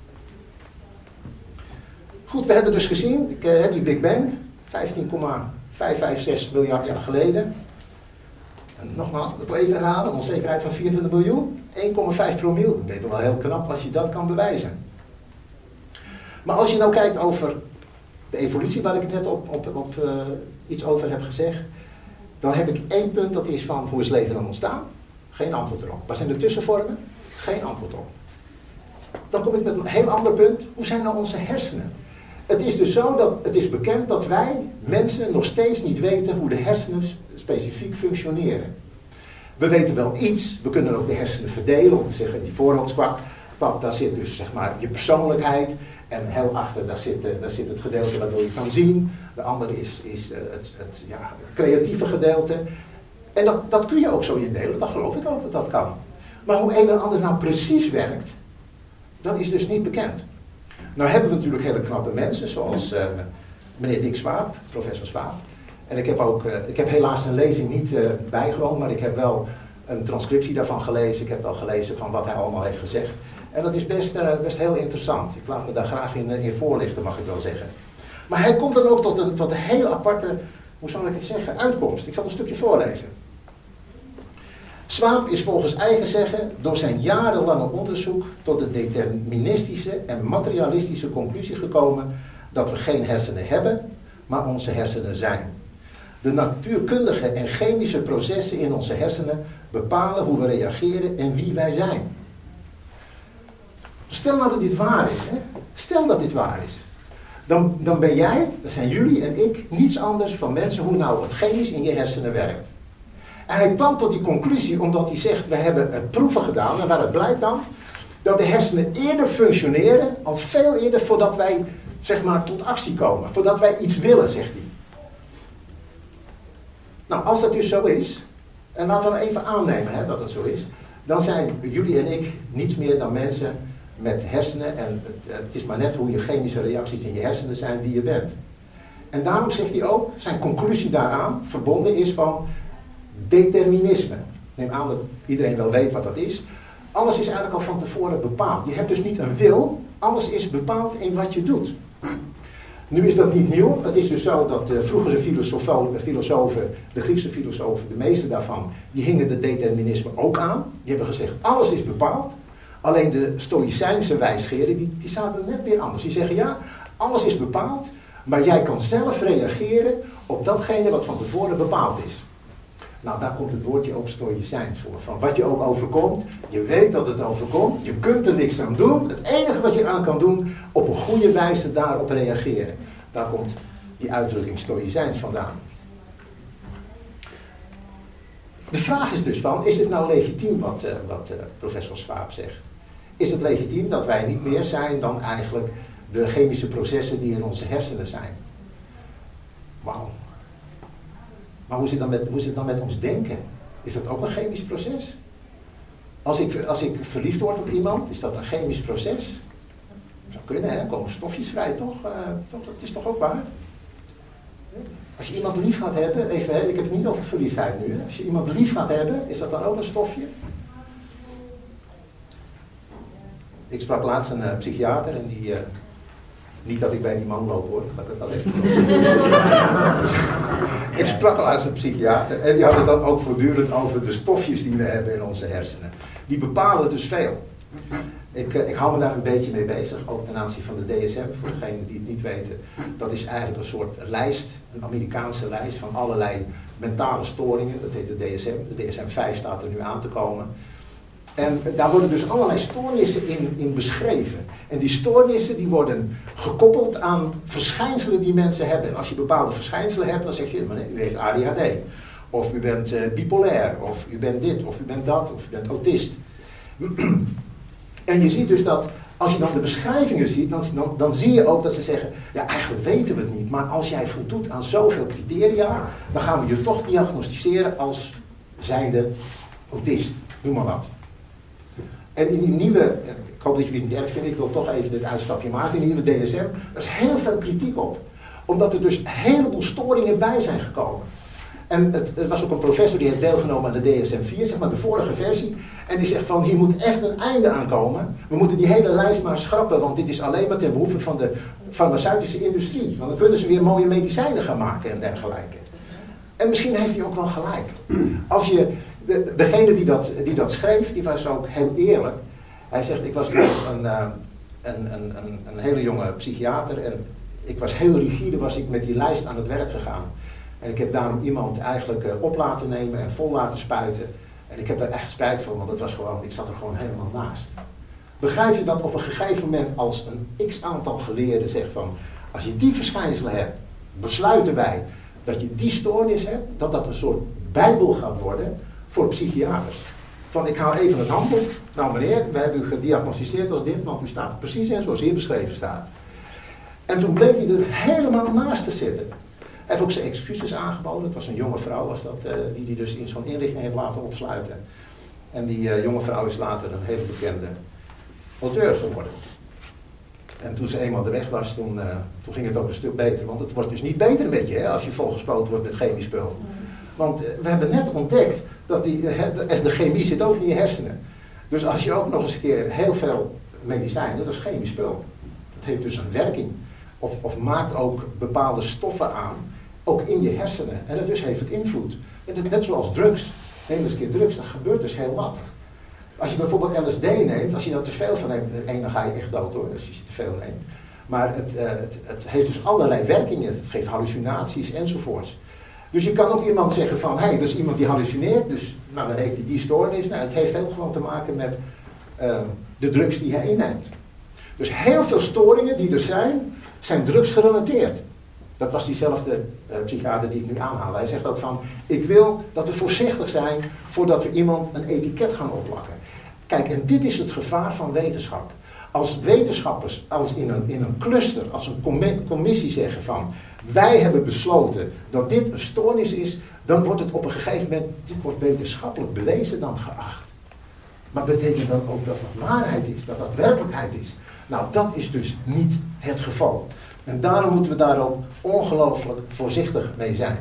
Goed, we hebben dus gezien, die Big Bang, 15,556 miljard jaar geleden. En nogmaals, ik wil even herhalen, een onzekerheid van 24 miljoen, 1,5 promiel. Dat ben je toch wel heel knap als je dat kan bewijzen. Maar als je nou kijkt over de evolutie, waar ik het net op iets over heb gezegd, dan heb ik één punt, dat is van hoe is leven dan ontstaan? Geen antwoord erop. Wat zijn de tussenvormen? Geen antwoord op. Dan kom ik met een heel ander punt. Hoe zijn nou onze hersenen? Het is dus zo dat het is bekend dat wij mensen nog steeds niet weten hoe de hersenen specifiek functioneren. We weten wel iets, we kunnen ook de hersenen verdelen om te zeggen, die voorhoofdkwak, daar zit dus zeg maar je persoonlijkheid en heel achter daar zit het gedeelte waardoor je kan zien. De andere is het creatieve gedeelte. En dat kun je ook zo indelen, dat geloof ik ook dat dat kan. Maar hoe een en ander nou precies werkt, dat is dus niet bekend. Nou hebben we natuurlijk hele knappe mensen, zoals meneer Dick Swaap, professor Swaap. En ik heb helaas een lezing niet bijgewoond, maar ik heb wel een transcriptie daarvan gelezen. Ik heb wel gelezen van wat hij allemaal heeft gezegd. En dat is best heel interessant. Ik laat me daar graag in voorlichten, mag ik wel zeggen. Maar hij komt dan ook tot een hele aparte, hoe zal ik het zeggen, uitkomst. Ik zal een stukje voorlezen. Swaap is volgens eigen zeggen door zijn jarenlange onderzoek tot de deterministische en materialistische conclusie gekomen dat we geen hersenen hebben, maar onze hersenen zijn. De natuurkundige en chemische processen in onze hersenen bepalen hoe we reageren en wie wij zijn. Stel nou dat dit waar is, hè? Stel dat dit waar is. Dan ben jij, dat zijn jullie en ik, niets anders van mensen hoe nou het chemisch in je hersenen werkt. En hij kwam tot die conclusie omdat hij zegt, we hebben proeven gedaan en waaruit blijkt dan dat de hersenen eerder functioneren, al veel eerder voordat wij zeg maar tot actie komen, voordat wij iets willen, zegt hij. Nou, als dat dus zo is, en laten we even aannemen dat het zo is, dan zijn jullie en ik niets meer dan mensen met hersenen en het is maar net hoe je chemische reacties in je hersenen zijn die je bent. En daarom zegt hij ook, zijn conclusie daaraan verbonden is van determinisme. Neem aan dat iedereen wel weet wat dat is. Alles is eigenlijk al van tevoren bepaald. Je hebt dus niet een wil, alles is bepaald in wat je doet. Nu is dat niet nieuw. Het is dus zo dat vroegere filosofen, de Griekse filosofen, de meeste daarvan, die hingen de determinisme ook aan. Die hebben gezegd, alles is bepaald. Alleen de Stoïcijnse wijsgeren, die zaten net weer anders. Die zeggen, ja, alles is bepaald, maar jij kan zelf reageren op datgene wat van tevoren bepaald is. Nou, daar komt het woordje ook Stoïcijns voor. Van wat je ook overkomt, je weet dat het overkomt, je kunt er niks aan doen. Het enige wat je aan kan doen, op een goede wijze daarop reageren. Daar komt die uitdrukking Stoïcijns vandaan. De vraag is dus van, is het nou legitiem wat professor Swaap zegt? Is het legitiem dat wij niet meer zijn dan eigenlijk de chemische processen die in onze hersenen zijn? Wauw. Maar hoe zit het dan met ons denken? Is dat ook een chemisch proces? Als ik verliefd word op iemand, is dat een chemisch proces? Zou kunnen, hè? Er komen stofjes vrij, toch? Dat is toch ook waar? Als je iemand lief gaat hebben, even, hè, ik heb het niet over verliefdheid nu. Hè? Als je iemand lief gaat hebben, is dat dan ook een stofje? Ik sprak laatst een psychiater en die... niet dat ik bij die man loop hoor, dat ik dat even Ik sprak laatst een psychiater en die had het dan ook voortdurend over de stofjes die we hebben in onze hersenen. Die bepalen dus veel. Ik hou me daar een beetje mee bezig, ook ten aanzien van de DSM, voor degenen die het niet weten. Dat is eigenlijk een soort lijst, een Amerikaanse lijst van allerlei mentale storingen. Dat heet de DSM. De DSM-5 staat er nu aan te komen. En daar worden dus allerlei stoornissen in beschreven. En die stoornissen die worden gekoppeld aan verschijnselen die mensen hebben. En als je bepaalde verschijnselen hebt, dan zeg je, maar nee, u heeft ADHD. Of u bent bipolair, of u bent dit, of u bent dat, of u bent autist. En je ziet dus dat, als je dan de beschrijvingen ziet, dan zie je ook dat ze zeggen, ja eigenlijk weten we het niet, maar als jij voldoet aan zoveel criteria, dan gaan we je toch diagnosticeren als zijnde autist, noem maar wat. En in die nieuwe, ik hoop dat jullie het niet erg vinden, ik wil toch even dit uitstapje maken, in die nieuwe DSM, er is heel veel kritiek op. Omdat er dus een heleboel storingen bij zijn gekomen. En het was ook een professor die heeft deelgenomen aan de DSM-4, zeg maar de vorige versie. En die zegt van, hier moet echt een einde aan komen. We moeten die hele lijst maar schrappen, want dit is alleen maar ten behoeve van de farmaceutische industrie. Want dan kunnen ze weer mooie medicijnen gaan maken en dergelijke. En misschien heeft hij ook wel gelijk. Als je, degene die dat schreef, die was ook heel eerlijk. Hij zegt, ik was een hele jonge psychiater en ik was heel rigide, was ik met die lijst aan het werk gegaan. En ik heb daarom iemand eigenlijk op laten nemen en vol laten spuiten. En ik heb daar echt spijt van, want het was gewoon, ik zat er gewoon helemaal naast. Begrijp je dat op een gegeven moment als een x-aantal geleerden zegt van, als je die verschijnselen hebt, besluiten wij dat je die stoornis hebt, dat dat een soort bijbel gaat worden voor psychiaters. Van, ik haal even een handboek. Nou meneer, we hebben u gediagnosticeerd als dit, want u staat er precies in zoals hier beschreven staat. En toen bleek hij er helemaal naast te zitten. Hij heeft ook zijn excuses aangeboden. Het was een jonge vrouw was dat, die dus in zo'n inrichting heeft laten opsluiten. En die jonge vrouw is later een hele bekende auteur geworden. En toen ze eenmaal de weg was, toen ging het ook een stuk beter. Want het wordt dus niet beter met je, hè, als je volgespoten wordt met chemisch spul. Want we hebben net ontdekt dat de chemie zit ook in je hersenen. Dus als je ook nog eens een keer heel veel medicijnen, dat is chemisch spul. Dat heeft dus een werking. Of maakt ook bepaalde stoffen aan, ook in je hersenen. En dat dus heeft het invloed. Net zoals drugs. Neem eens een keer drugs, dat gebeurt dus heel wat. Als je bijvoorbeeld LSD neemt, als je daar te veel van neemt, dan ga je echt dood hoor, als je te veel neemt. Maar het heeft dus allerlei werkingen. Het geeft hallucinaties enzovoorts. Dus je kan ook iemand zeggen van, hé, dat is iemand die hallucineert, dus nou, dan heeft hij die stoornis. Nou, het heeft heel gewoon te maken met de drugs die hij inneemt. Dus heel veel storingen die er zijn drugsgerelateerd. Dat was diezelfde psychiater die ik nu aanhaal. Hij zegt ook van, ik wil dat we voorzichtig zijn voordat we iemand een etiket gaan opplakken. Kijk, en dit is het gevaar van wetenschap. Als wetenschappers, als in een cluster, als een commissie zeggen van, wij hebben besloten dat dit een stoornis is, dan wordt het op een gegeven moment, dit wordt wetenschappelijk bewezen dan geacht. Maar betekent dat ook dat het waarheid is, dat dat werkelijkheid is? Nou, dat is dus niet het geval. En daarom moeten we daar ook ongelooflijk voorzichtig mee zijn.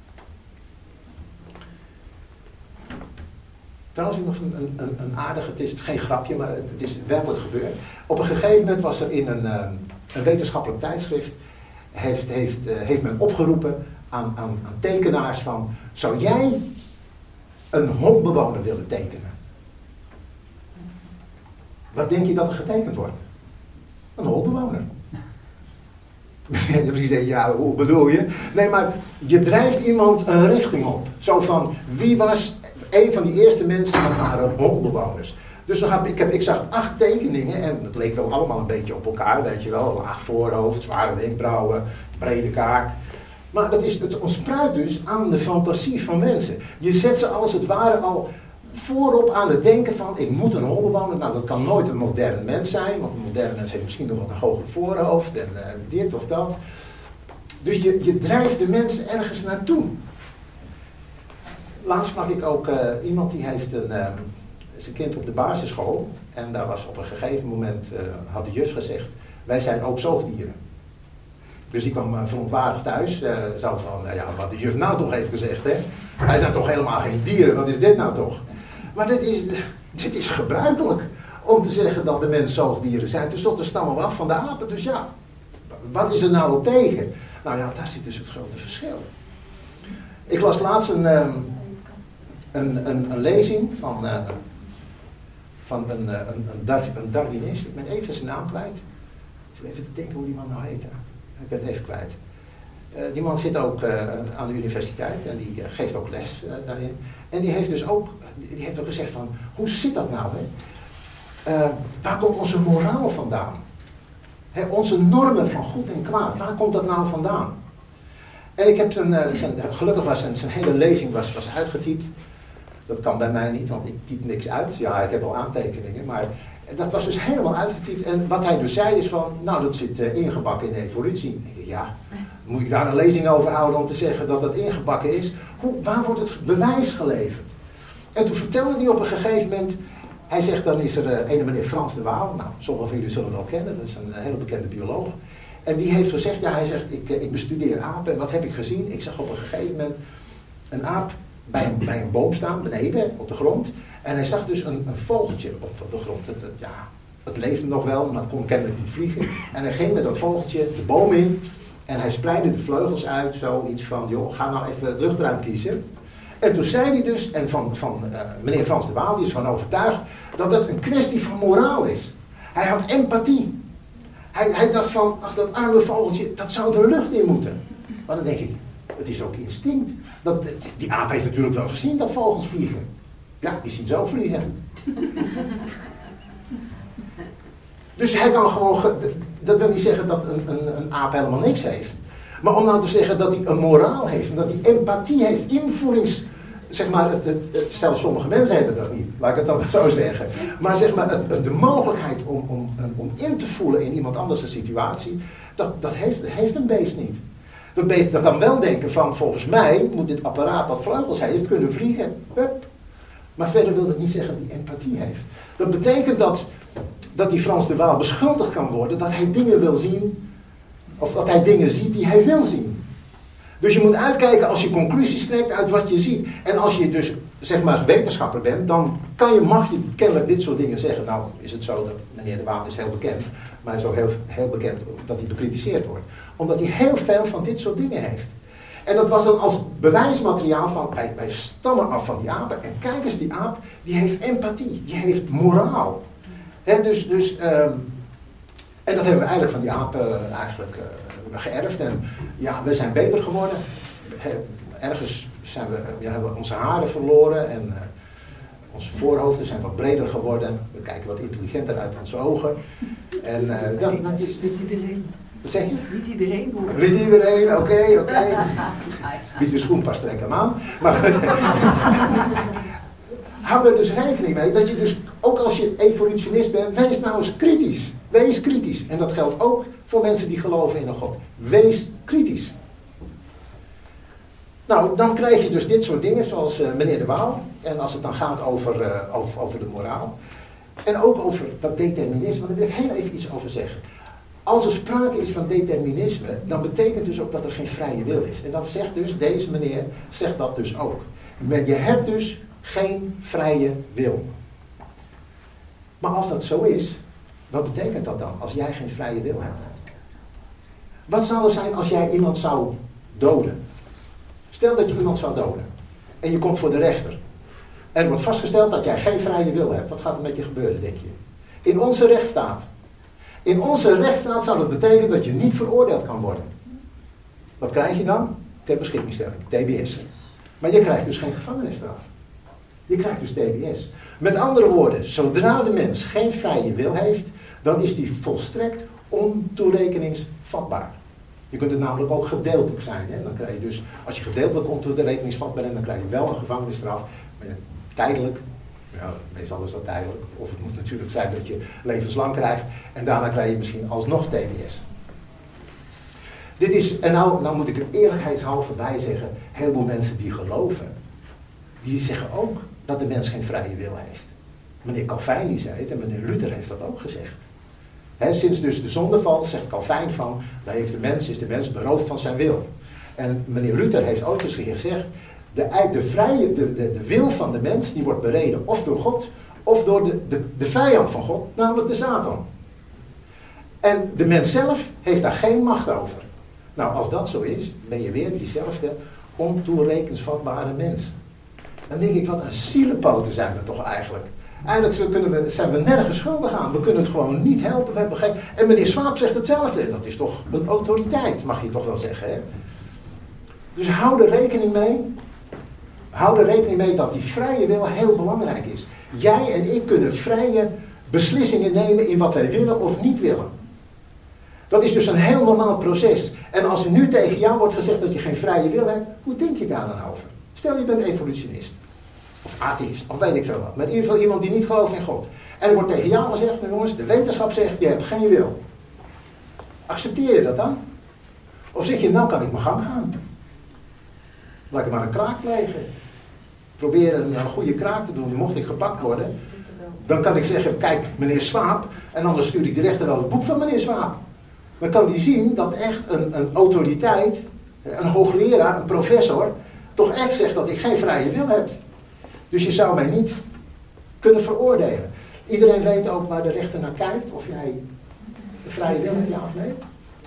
Trouwens, nog een aardige, het is geen grapje, maar het is werkelijk gebeurd. Op een gegeven moment was er in een wetenschappelijk tijdschrift, heeft men opgeroepen aan tekenaars van, zou jij een hondbewoner willen tekenen? Wat denk je dat er getekend wordt? Een hondbewoner. Misschien zeg je, ja, hoe bedoel je? Nee, maar je drijft iemand een richting op. Zo van, wie was een van die eerste mensen, dat waren hondbewoners. Dus ik zag 8 tekeningen en dat leek wel allemaal een beetje op elkaar, weet je wel. Laag voorhoofd, zware wenkbrauwen, brede kaak. Maar het ontspruit dus aan de fantasie van mensen. Je zet ze als het ware al voorop aan het denken van, ik moet een hol bewandelen. Nou, dat kan nooit een modern mens zijn, want een moderne mens heeft misschien nog wat een hoger voorhoofd en dit of dat. Dus je drijft de mensen ergens naartoe. Laatst sprak ik ook iemand die heeft zijn kind op de basisschool. En daar was op een gegeven moment, had de juf gezegd, wij zijn ook zoogdieren. Dus die kwam verontwaardigd thuis, zo van, ja, wat de juf nou toch heeft gezegd, hè. Wij zijn toch helemaal geen dieren, wat is dit nou toch? Maar dit is gebruikelijk om te zeggen dat de mensen zoogdieren zijn. Tenslotte stammen we af van de apen, dus ja, wat is er nou op tegen? Nou ja, daar zit dus het grote verschil. Ik las laatst een lezing van een Darwinist. Ik ben even zijn naam kwijt. Ik zit even te denken hoe die man nou heet. Ik ben het even kwijt. Die man zit ook aan de universiteit en die geeft ook les daarin. En die heeft dus ook gezegd van, hoe zit dat nou? Hè? Waar komt onze moraal vandaan? Onze normen van goed en kwaad, waar komt dat nou vandaan? En ik heb gelukkig was zijn hele lezing was uitgetypt. Dat kan bij mij niet, want ik typ niks uit. Ja, ik heb wel aantekeningen, maar dat was dus helemaal uitgetypt. En wat hij dus zei is van, nou, dat zit ingebakken in de evolutie. Ja, moet ik daar een lezing over houden om te zeggen dat dat ingebakken is? Waar wordt het bewijs geleverd? En toen vertelde hij op een gegeven moment, hij zegt, dan is er een meneer Frans de Waal. Nou, sommigen van jullie zullen hem wel kennen, dat is een hele bekende bioloog. En die heeft gezegd, ja, hij zegt, ik bestudeer apen. En wat heb ik gezien? Ik zag op een gegeven moment een aap bij een boom staan, beneden, op de grond. En hij zag dus een vogeltje op de grond. Het leefde nog wel, maar het kon kennelijk niet vliegen. En hij ging met dat vogeltje de boom in. En hij spreidde de vleugels uit, zoiets van, joh, ga nou even het luchtruim kiezen. En toen zei hij dus, en van meneer Frans de Waal, die is van overtuigd, dat het een kwestie van moraal is. Hij had empathie. Hij dacht van, ach, dat arme vogeltje, dat zou de lucht in moeten. Maar dan denk ik, het is ook instinct. Die aap heeft natuurlijk wel gezien dat vogels vliegen. Ja, die zien ze ook vliegen. Dus hij kan gewoon, dat wil niet zeggen dat een aap helemaal niks heeft. Maar om nou te zeggen dat hij een moraal heeft, en dat hij empathie heeft, invoelings, zeg maar, zelfs sommige mensen hebben dat niet, laat ik het dan zo zeggen. Maar zeg maar, de mogelijkheid om in te voelen in iemand anders' situatie, dat heeft een beest niet. Dat beest dat kan wel denken van, volgens mij moet dit apparaat dat vleugels heeft kunnen vliegen. Hup. Maar verder wil dat niet zeggen dat hij empathie heeft. Dat betekent dat die Frans de Waal beschuldigd kan worden dat hij dingen wil zien, of dat hij dingen ziet die hij wil zien. Dus je moet uitkijken als je conclusies trekt uit wat je ziet. En als je dus, zeg maar, wetenschapper bent, dan mag je kennelijk dit soort dingen zeggen. Nou is het zo dat meneer de Waal is heel bekend, maar hij is ook heel bekend dat hij bekritiseerd wordt. Omdat hij heel veel van dit soort dingen heeft. En dat was dan als bewijsmateriaal van, wij stammen af van die apen. En kijk eens, die aap, die heeft empathie, die heeft moraal. En dat hebben we eigenlijk van die apen geërfd. En ja, we zijn beter geworden. Ergens hebben we onze haren verloren en onze voorhoofden zijn wat breder geworden. We kijken wat intelligenter uit onze ogen. En dat is niet iedereen. Wat zeg je? Niet iedereen hoor. Niet iedereen, oké. Wie de schoen past, trek hem aan. Maar hou er dus rekening mee dat je dus, ook als je evolutionist bent, wees nou eens kritisch. Wees kritisch. En dat geldt ook voor mensen die geloven in een God. Wees kritisch. Nou, dan krijg je dus dit soort dingen zoals meneer de Waal. En als het dan gaat over de moraal. En ook over dat determinisme, want daar wil ik heel even iets over zeggen. Als er sprake is van determinisme, dan betekent dus ook dat er geen vrije wil is. En dat zegt dus, deze meneer zegt dat dus ook. Je hebt dus geen vrije wil. Maar als dat zo is, wat betekent dat dan, als jij geen vrije wil hebt? Wat zou er zijn als jij iemand zou doden? Stel dat je iemand zou doden. En je komt voor de rechter. En er wordt vastgesteld dat jij geen vrije wil hebt. Wat gaat er met je gebeuren, denk je? In onze rechtsstaat. In onze rechtsstaat zou dat betekenen dat je niet veroordeeld kan worden. Wat krijg je dan? Ter beschikkingstelling, TBS. Maar je krijgt dus geen gevangenisstraf. Je krijgt dus TBS. Met andere woorden, zodra de mens geen vrije wil heeft, dan is die volstrekt ontoerekeningsvatbaar. Je kunt het namelijk ook gedeeltelijk zijn. Hè? Dan krijg je dus, als je gedeeltelijk ontoerekeningsvatbaar bent, dan krijg je wel een gevangenisstraf. Maar tijdelijk, ja, meestal is dat tijdelijk. Of het moet natuurlijk zijn dat je levenslang krijgt. En daarna krijg je misschien alsnog TBS. Dit is, en nou moet ik er eerlijkheidshalve bij zeggen, een heleboel mensen die geloven, die zeggen ook dat de mens geen vrije wil heeft. Meneer Calvijn die zei het en meneer Luther heeft dat ook gezegd. Sinds dus de zondeval zegt Calvijn van, is de mens beroofd van zijn wil. En meneer Luther heeft ooit eens gezegd, de wil van de mens die wordt bereden of door God of door de vijand van God, namelijk de Satan. En de mens zelf heeft daar geen macht over. Nou, als dat zo is, ben je weer diezelfde ontoerekeningsvatbare mens. Dan denk ik, wat een zielepoten zijn we toch eigenlijk. Eigenlijk zijn we nergens schuldig aan. We kunnen het gewoon niet helpen. We hebben geen... En meneer Swaap zegt hetzelfde. En dat is toch een autoriteit, mag je toch wel zeggen. Hè? Dus hou er rekening mee. Hou er rekening mee dat die vrije wil heel belangrijk is. Jij en ik kunnen vrije beslissingen nemen in wat wij willen of niet willen. Dat is dus een heel normaal proces. En als er nu tegen jou wordt gezegd dat je geen vrije wil hebt, hoe denk je daar dan over? Stel je bent evolutionist. Of atheïst, of weet ik veel wat. Met in ieder geval iemand die niet gelooft in God. En er wordt tegen jou gezegd, nou jongens, de wetenschap zegt, je hebt geen wil. Accepteer je dat dan? Of zeg je, nou kan ik mijn gang gaan. Laat ik maar een kraak plegen. Probeer een goede kraak te doen, mocht ik gepakt worden. Dan kan ik zeggen, kijk meneer Swaap, en anders stuur ik de rechter wel het boek van meneer Swaap. Dan kan die zien dat echt een autoriteit, een hoogleraar, een professor, toch echt zegt dat ik geen vrije wil heb. Dus je zou mij niet kunnen veroordelen. Iedereen weet ook waar de rechter naar kijkt, of jij de vrije wil hebt, ja of nee.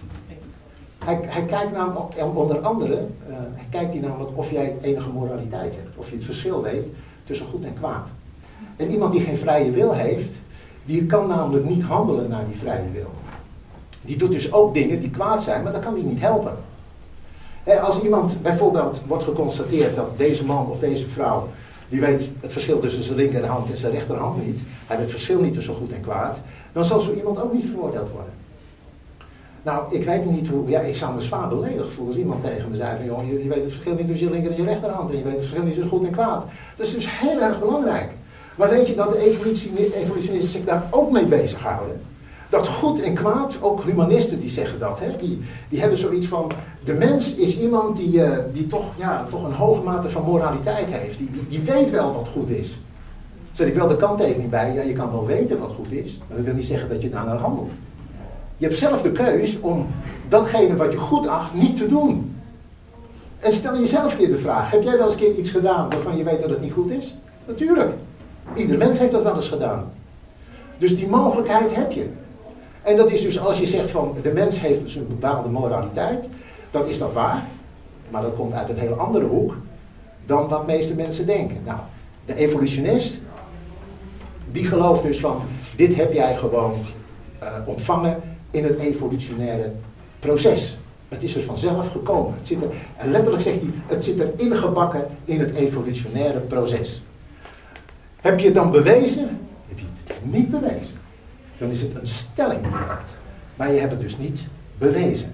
Hij kijkt namelijk, onder andere, kijkt hij namelijk of jij enige moraliteit hebt. Of je het verschil weet tussen goed en kwaad. En iemand die geen vrije wil heeft, die kan namelijk niet handelen naar die vrije wil. Die doet dus ook dingen die kwaad zijn, maar dat kan die niet helpen. Als iemand bijvoorbeeld wordt geconstateerd dat deze man of deze vrouw, die weet het verschil tussen zijn linkerhand en zijn rechterhand niet, hij weet het verschil niet tussen goed en kwaad, dan zal zo iemand ook niet veroordeeld worden. Nou, ik weet niet hoe, ja, ik zou me zwaar beledigd voelen als iemand tegen me zei van, joh, je weet het verschil niet tussen je linker en je rechterhand en je weet het verschil niet tussen goed en kwaad. Dat is dus heel erg belangrijk. Maar weet je dat de evolutionisten zich daar ook mee bezighouden? Dat goed en kwaad, ook humanisten die zeggen dat, hè? Die hebben zoiets van, de mens is iemand die toch een hoge mate van moraliteit heeft. Die weet wel wat goed is. Zet ik wel de kanttekening bij, ja, je kan wel weten wat goed is, maar dat wil niet zeggen dat je daarnaar handelt. Je hebt zelf de keus om datgene wat je goed acht niet te doen. En stel jezelf een keer de vraag, heb jij wel eens een keer iets gedaan waarvan je weet dat het niet goed is? Natuurlijk. Ieder mens heeft dat wel eens gedaan. Dus die mogelijkheid heb je. En dat is dus als je zegt van de mens heeft dus een bepaalde moraliteit, dan is dat waar. Maar dat komt uit een heel andere hoek dan wat de meeste mensen denken. Nou, de evolutionist, die gelooft dus van dit heb jij gewoon ontvangen in het evolutionaire proces. Het is er vanzelf gekomen. Het zit er, en letterlijk zegt hij, het zit er ingebakken in het evolutionaire proces. Heb je het dan bewezen? Heb je het niet bewezen? Dan is het een stelling die je hebt. Maar je hebt het dus niet bewezen.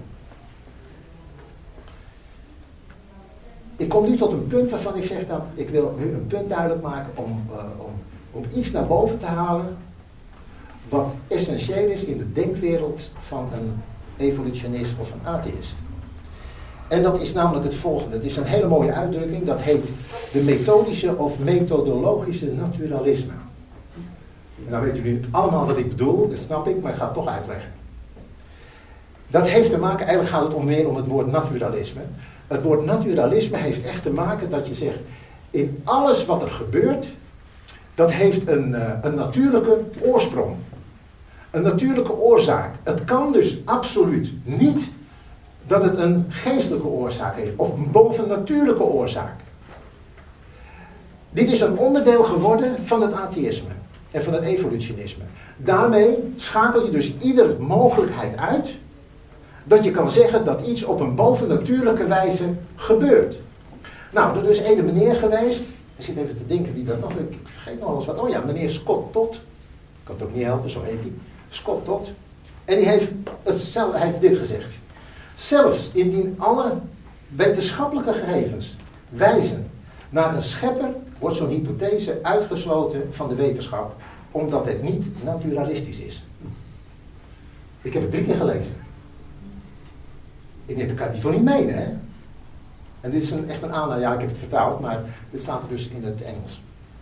Ik kom nu tot een punt waarvan ik zeg dat ik wil nu een punt duidelijk maken om iets naar boven te halen wat essentieel is in de denkwereld van een evolutionist of een atheïst. En dat is namelijk het volgende. Het is een hele mooie uitdrukking. Dat heet de methodische of methodologische naturalisme. En nou weten jullie allemaal wat ik bedoel. Dat snap ik, maar ik ga het toch uitleggen. Dat heeft te maken, eigenlijk gaat het meer om het woord naturalisme. Het woord naturalisme heeft echt te maken dat je zegt, in alles wat er gebeurt, dat heeft een natuurlijke oorsprong. Een natuurlijke oorzaak. Het kan dus absoluut niet dat het een geestelijke oorzaak heeft. Of een bovennatuurlijke oorzaak. Dit is een onderdeel geworden van het atheïsme. En van het evolutionisme. Daarmee schakel je dus iedere mogelijkheid uit dat je kan zeggen dat iets op een bovennatuurlijke wijze gebeurt. Nou, er is een meneer geweest. Ik zit even te denken wie dat nog. Ik vergeet nog eens wat. Oh ja, meneer Scott Todd. Ik kan het ook niet helpen, zo heet hij. Scott Todd. En hij heeft dit gezegd. Zelfs indien alle wetenschappelijke gegevens wijzen naar een schepper, wordt zo'n hypothese uitgesloten van de wetenschap, omdat het niet naturalistisch is. Ik heb het 3 keer gelezen. Ik kan het niet voor niet menen, hè? En dit is echt een aanleiding, ja, ik heb het vertaald, maar dit staat er dus in het Engels.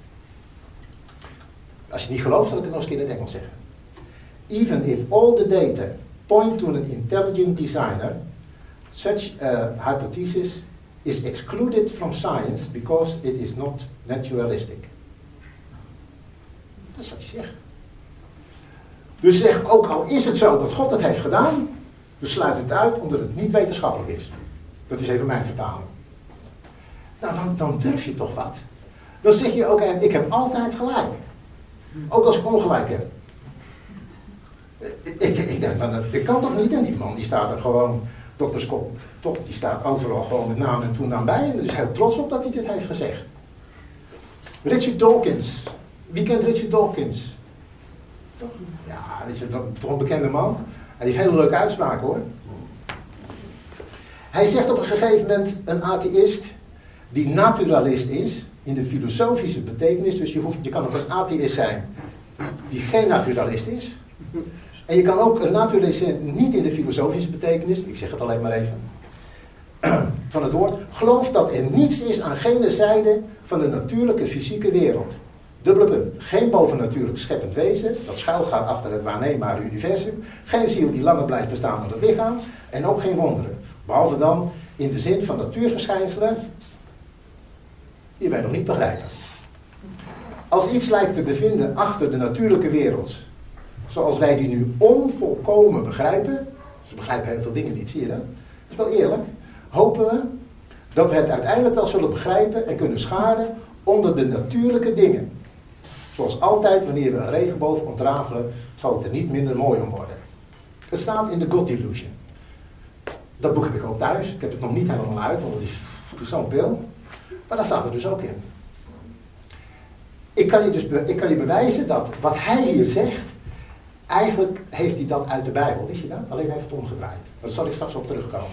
Als je het niet gelooft, zal ik het nog eens in het Engels zeggen. Even if all the data point to an intelligent designer, such a hypothesis is excluded from science because it is not naturalistic. Dat is wat hij zegt. Dus zeg, ook al is het zo dat God het heeft gedaan, dus sluit het uit omdat het niet wetenschappelijk is. Dat is even mijn vertaling. Nou, dan durf je toch wat. Dan zeg je ook, ik heb altijd gelijk. Ook als ik ongelijk heb. Ik denk van, dit kan toch niet? En die man die staat er gewoon, Dr. Scott, die staat overal gewoon met naam en toenaam bij. En is heel trots op dat hij dit heeft gezegd. Richard Dawkins. Wie kent Richard Dawkins? Toch? Ja, dat is toch een bekende man. Hij heeft hele leuke uitspraken, hoor. Hij zegt op een gegeven moment, een atheïst die naturalist is, in de filosofische betekenis, dus je kan ook een atheïst zijn die geen naturalist is. En je kan ook een naturalist zijn, niet in de filosofische betekenis, ik zeg het alleen maar even, van het woord, gelooft dat er niets is aan gene zijde van de natuurlijke fysieke wereld. Dubbele punt. Geen bovennatuurlijk scheppend wezen, dat schuilgaat achter het waarneembare universum. Geen ziel die langer blijft bestaan dan het lichaam. En ook geen wonderen. Behalve dan in de zin van natuurverschijnselen die wij nog niet begrijpen. Als iets lijkt te bevinden achter de natuurlijke wereld, zoals wij die nu onvolkomen begrijpen, ze begrijpen heel veel dingen niet, zie je dat? Dat is wel eerlijk. Hopen we dat we het uiteindelijk wel zullen begrijpen en kunnen scharen onder de natuurlijke dingen. Zoals altijd, wanneer we een regenboog ontrafelen, zal het er niet minder mooi om worden. Het staat in The God Delusion. Dat boek heb ik ook thuis. Ik heb het nog niet helemaal uit, want het is zo'n pil. Maar dat staat er dus ook in. Ik kan je bewijzen dat wat hij hier zegt, eigenlijk heeft hij dat uit de Bijbel. Wist je dat? Alleen heeft het omgedraaid. Daar zal ik straks op terugkomen.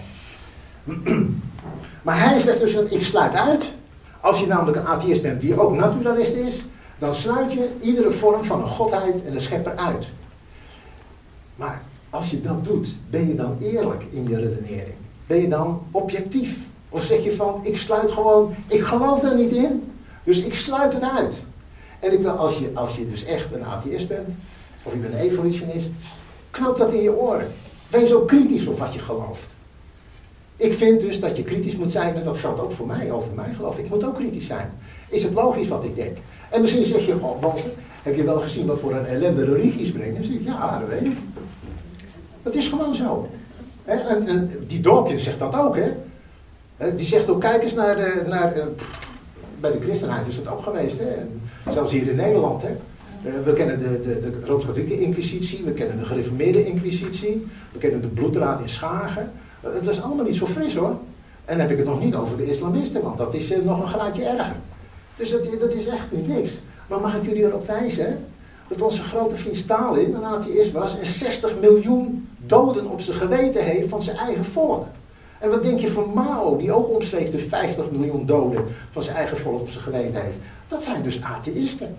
Maar hij zegt dus, ik sluit uit. Als je namelijk een atheïst bent die ook naturalist is, dan sluit je iedere vorm van een godheid en een schepper uit. Maar als je dat doet, ben je dan eerlijk in je redenering? Ben je dan objectief? Of zeg je van, ik sluit gewoon, ik geloof er niet in, dus ik sluit het uit. En ik wil, als je dus echt een atheïst bent, of je bent een evolutionist, knoop dat in je oren. Wees ook kritisch op wat je gelooft. Ik vind dus dat je kritisch moet zijn, en dat geldt ook voor mij, over mijn geloof. Ik moet ook kritisch zijn. Is het logisch wat ik denk? En misschien zeg je, Walter, heb je wel gezien wat voor een ellende religies brengen? Dan zeg ik, ja, dat weet ik. Dat is gewoon zo. En die Dawkins zegt dat ook, hè. Die zegt ook, kijk eens bij de christenheid is dat ook geweest, hè. En zelfs hier in Nederland, hè. We kennen de Rooms-Katholieke Inquisitie, we kennen de Gereformeerde Inquisitie, we kennen de bloedraad in Schagen. Het was allemaal niet zo fris, hoor. En dan heb ik het nog niet over de islamisten, want dat is nog een graadje erger. Dus dat is echt niet niks. Maar mag ik jullie erop wijzen dat onze grote vriend Stalin een atheïst was en 60 miljoen doden op zijn geweten heeft van zijn eigen volk. En wat denk je van Mao, die ook omstreeks de 50 miljoen doden van zijn eigen volk op zijn geweten heeft? Dat zijn dus atheïsten.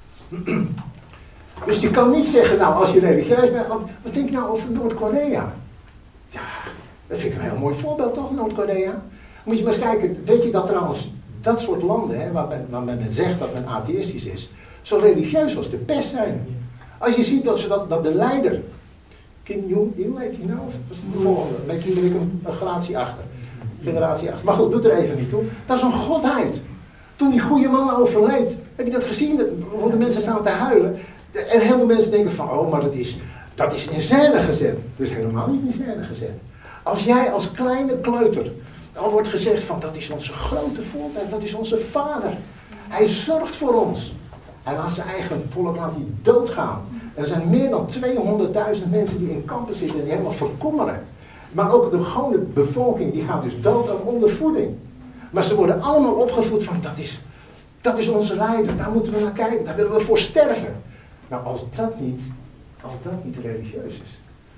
Dus je kan niet zeggen, nou, als je religieus bent, wat denk je nou over Noord-Korea? Ja, dat vind ik een heel mooi voorbeeld, toch, Noord-Korea? Moet je maar eens kijken, weet je dat trouwens dat soort landen, hè, waar men zegt dat men atheïstisch is, zo religieus als de pest zijn. Als je ziet dat de leider, Kim Jong-il, heet hij nou, of was het de volgende? Misschien ben ik een generatie achter. Maar goed, doet er even niet toe. Dat is een godheid. Toen die goede man overleed, heb je dat gezien? Hoe de mensen staan te huilen. En heel veel mensen denken van, oh, maar dat is in scène gezet. Dat is helemaal niet in scène gezet. Als jij als kleine kleuter al wordt gezegd van, dat is onze grote voorbeeld, dat is onze vader. Hij zorgt voor ons. Hij laat zijn eigen volk doodgaan. Er zijn meer dan 200.000 mensen die in kampen zitten en die helemaal verkommeren. Maar ook de gewone bevolking die gaat dus dood aan ondervoeding. Maar ze worden allemaal opgevoed van, dat is onze leider, daar moeten we naar kijken, daar willen we voor sterven. Nou, als dat niet religieus is,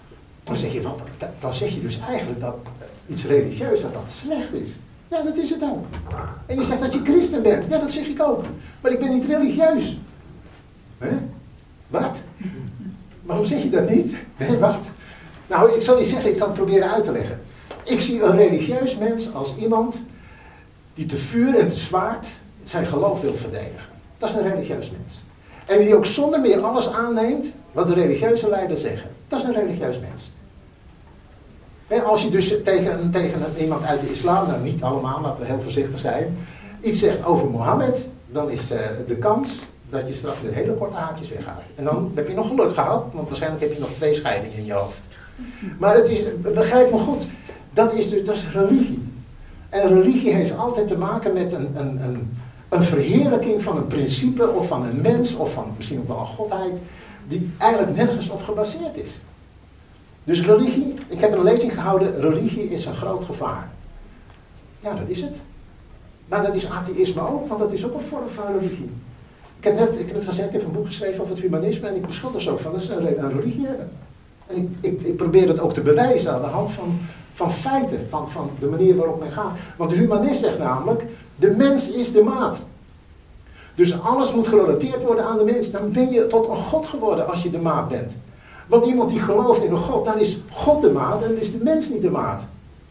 Dan zeg je, dan zeg je dus eigenlijk dat iets religieus, dat slecht is. Ja, dat is het ook. En je zegt dat je christen bent. Ja, dat zeg ik ook. Maar ik ben niet religieus. Hè? Wat? Waarom zeg je dat niet? Hè, wat? Nou, ik zal je zeggen, ik zal het proberen uit te leggen. Ik zie een religieus mens als iemand die te vuur en te zwaard zijn geloof wil verdedigen. Dat is een religieus mens. En die ook zonder meer alles aanneemt wat de religieuze leiders zeggen. Dat is een religieus mens. En als je dus tegen iemand uit de islam, nou niet allemaal, laten we heel voorzichtig zijn, iets zegt over Mohammed, dan is de kans dat je straks weer hele korte haartjes weghaalt. En dan heb je nog geluk gehad, want waarschijnlijk heb je nog 2 scheidingen in je hoofd. Maar het is, begrijp me goed, dat is religie. En religie heeft altijd te maken met een verheerlijking van een principe of van een mens of van misschien ook wel een godheid die eigenlijk nergens op gebaseerd is. Dus religie, ik heb een lezing gehouden, religie is een groot gevaar. Ja, dat is het. Maar dat is atheïsme ook, want dat is ook een vorm van religie. Ik heb net gezegd, ik heb een boek geschreven over het humanisme en ik beschouw er zo van dat ze een religie hebben. En ik probeer het ook te bewijzen aan de hand van feiten, van de manier waarop men gaat. Want de humanist zegt namelijk, de mens is de maat. Dus alles moet gerelateerd worden aan de mens. Dan ben je tot een god geworden als je de maat bent. Want iemand die gelooft in een god, dan is God de maat en dan is de mens niet de maat.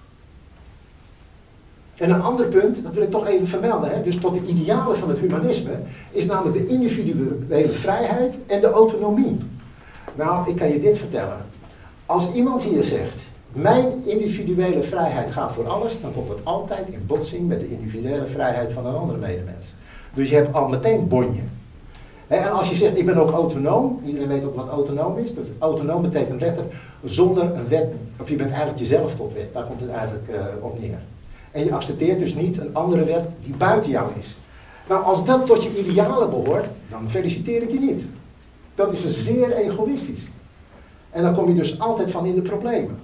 En een ander punt, dat wil ik toch even vermelden, hè? Dus tot de idealen van het humanisme, is namelijk de individuele vrijheid en de autonomie. Nou, ik kan je dit vertellen. Als iemand hier zegt, mijn individuele vrijheid gaat voor alles, dan komt het altijd in botsing met de individuele vrijheid van een andere medemens. Dus je hebt al meteen bonje. En als je zegt, ik ben ook autonoom, iedereen weet ook wat autonoom is. Dus autonoom betekent letterlijk zonder een wet, of je bent eigenlijk jezelf tot wet. Daar komt het eigenlijk op neer. En je accepteert dus niet een andere wet die buiten jou is. Nou, als dat tot je idealen behoort, dan feliciteer ik je niet. Dat is dus zeer egoïstisch. En dan kom je dus altijd van in de problemen.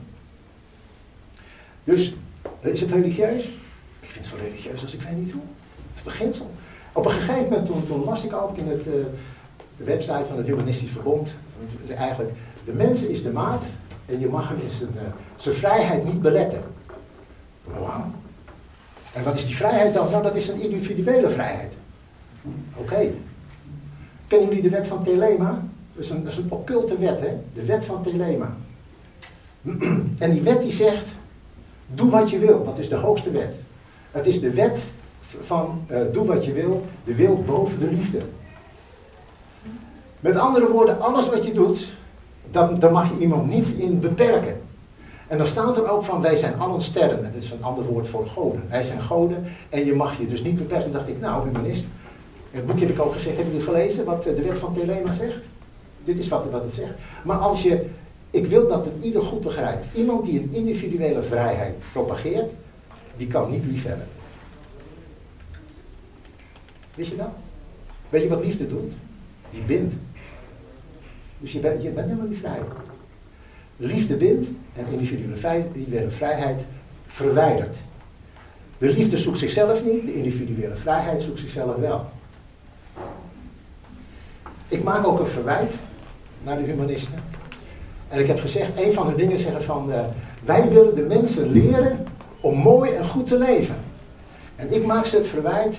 Dus, is het religieus? Ik vind het zo religieus als ik weet niet hoe. Het is beginsel. Op een gegeven moment, toen las ik ook in de website van het Humanistisch Verbond, eigenlijk, de mens is de maat en je mag hem in zijn vrijheid niet beletten. Wauw. En wat is die vrijheid dan? Nou, dat is een individuele vrijheid. Oké. Kennen jullie de wet van Thelema? Dat is een occulte wet, hè? De wet van Thelema. En die wet die zegt, doe wat je wil. Dat is de hoogste wet. Het is de wet van doe wat je wil, de wil boven de liefde. Met andere woorden, alles wat je doet, daar mag je iemand niet in beperken. En dan staat er ook van, wij zijn allen sterren. Dat is een ander woord voor goden. Wij zijn goden en je mag je dus niet beperken. Dan dacht ik, nou, humanist, het boekje heb ik al gezegd, hebben jullie gelezen wat de wet van Thelema zegt? Dit is wat het zegt. Maar ik wil dat het ieder goed begrijpt. Iemand die een individuele vrijheid propageert, die kan niet liefhebben. Wist je dat? Weet je wat liefde doet? Die bindt. Dus je bent helemaal niet vrij. Liefde bindt en individuele vrijheid verwijdert. De liefde zoekt zichzelf niet, de individuele vrijheid zoekt zichzelf wel. Ik maak ook een verwijt naar de humanisten. En ik heb gezegd, een van de dingen zeggen van, wij willen de mensen leren om mooi en goed te leven. En ik maak ze het verwijt,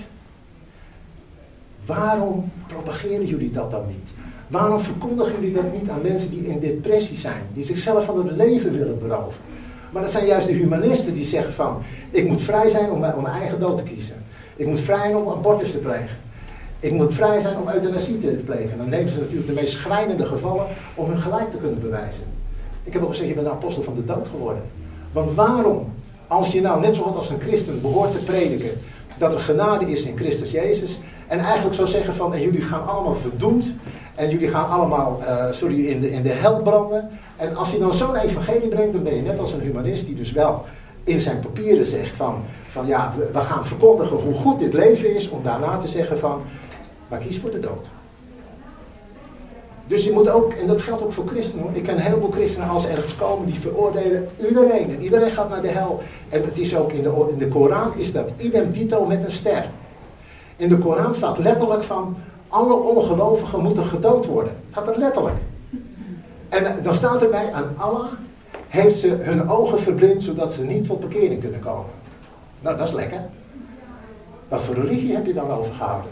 waarom propageren jullie dat dan niet? Waarom verkondigen jullie dat niet aan mensen die in depressie zijn, die zichzelf van het leven willen beroven? Maar dat zijn juist de humanisten die zeggen van, ik moet vrij zijn om mijn eigen dood te kiezen. Ik moet vrij zijn om abortus te plegen. Ik moet vrij zijn om euthanasie te plegen. Dan nemen ze natuurlijk de meest schrijnende gevallen om hun gelijk te kunnen bewijzen. Ik heb ook gezegd, je bent een apostel van de dood geworden. Want waarom, als je nou net zoals als een christen behoort te prediken, dat er genade is in Christus Jezus, en eigenlijk zou zeggen van, en jullie gaan allemaal verdoemd, en jullie gaan allemaal, in de hel branden. En als je dan zo'n evangelie brengt, dan ben je net als een humanist die dus wel in zijn papieren zegt van ja, we gaan verkondigen hoe goed dit leven is, om daarna te zeggen van, maar kies voor de dood. Dus je moet ook, en dat geldt ook voor christenen hoor. Ik ken een heleboel christenen als ze ergens komen, die veroordelen iedereen. En iedereen gaat naar de hel. En het is ook in de Koran is dat idem dito met een ster. In de Koran staat letterlijk van, alle ongelovigen moeten gedood worden. Het staat er letterlijk. En dan staat erbij, aan Allah heeft ze hun ogen verblind zodat ze niet tot bekering kunnen komen. Nou, dat is lekker. Wat voor religie heb je dan overgehouden?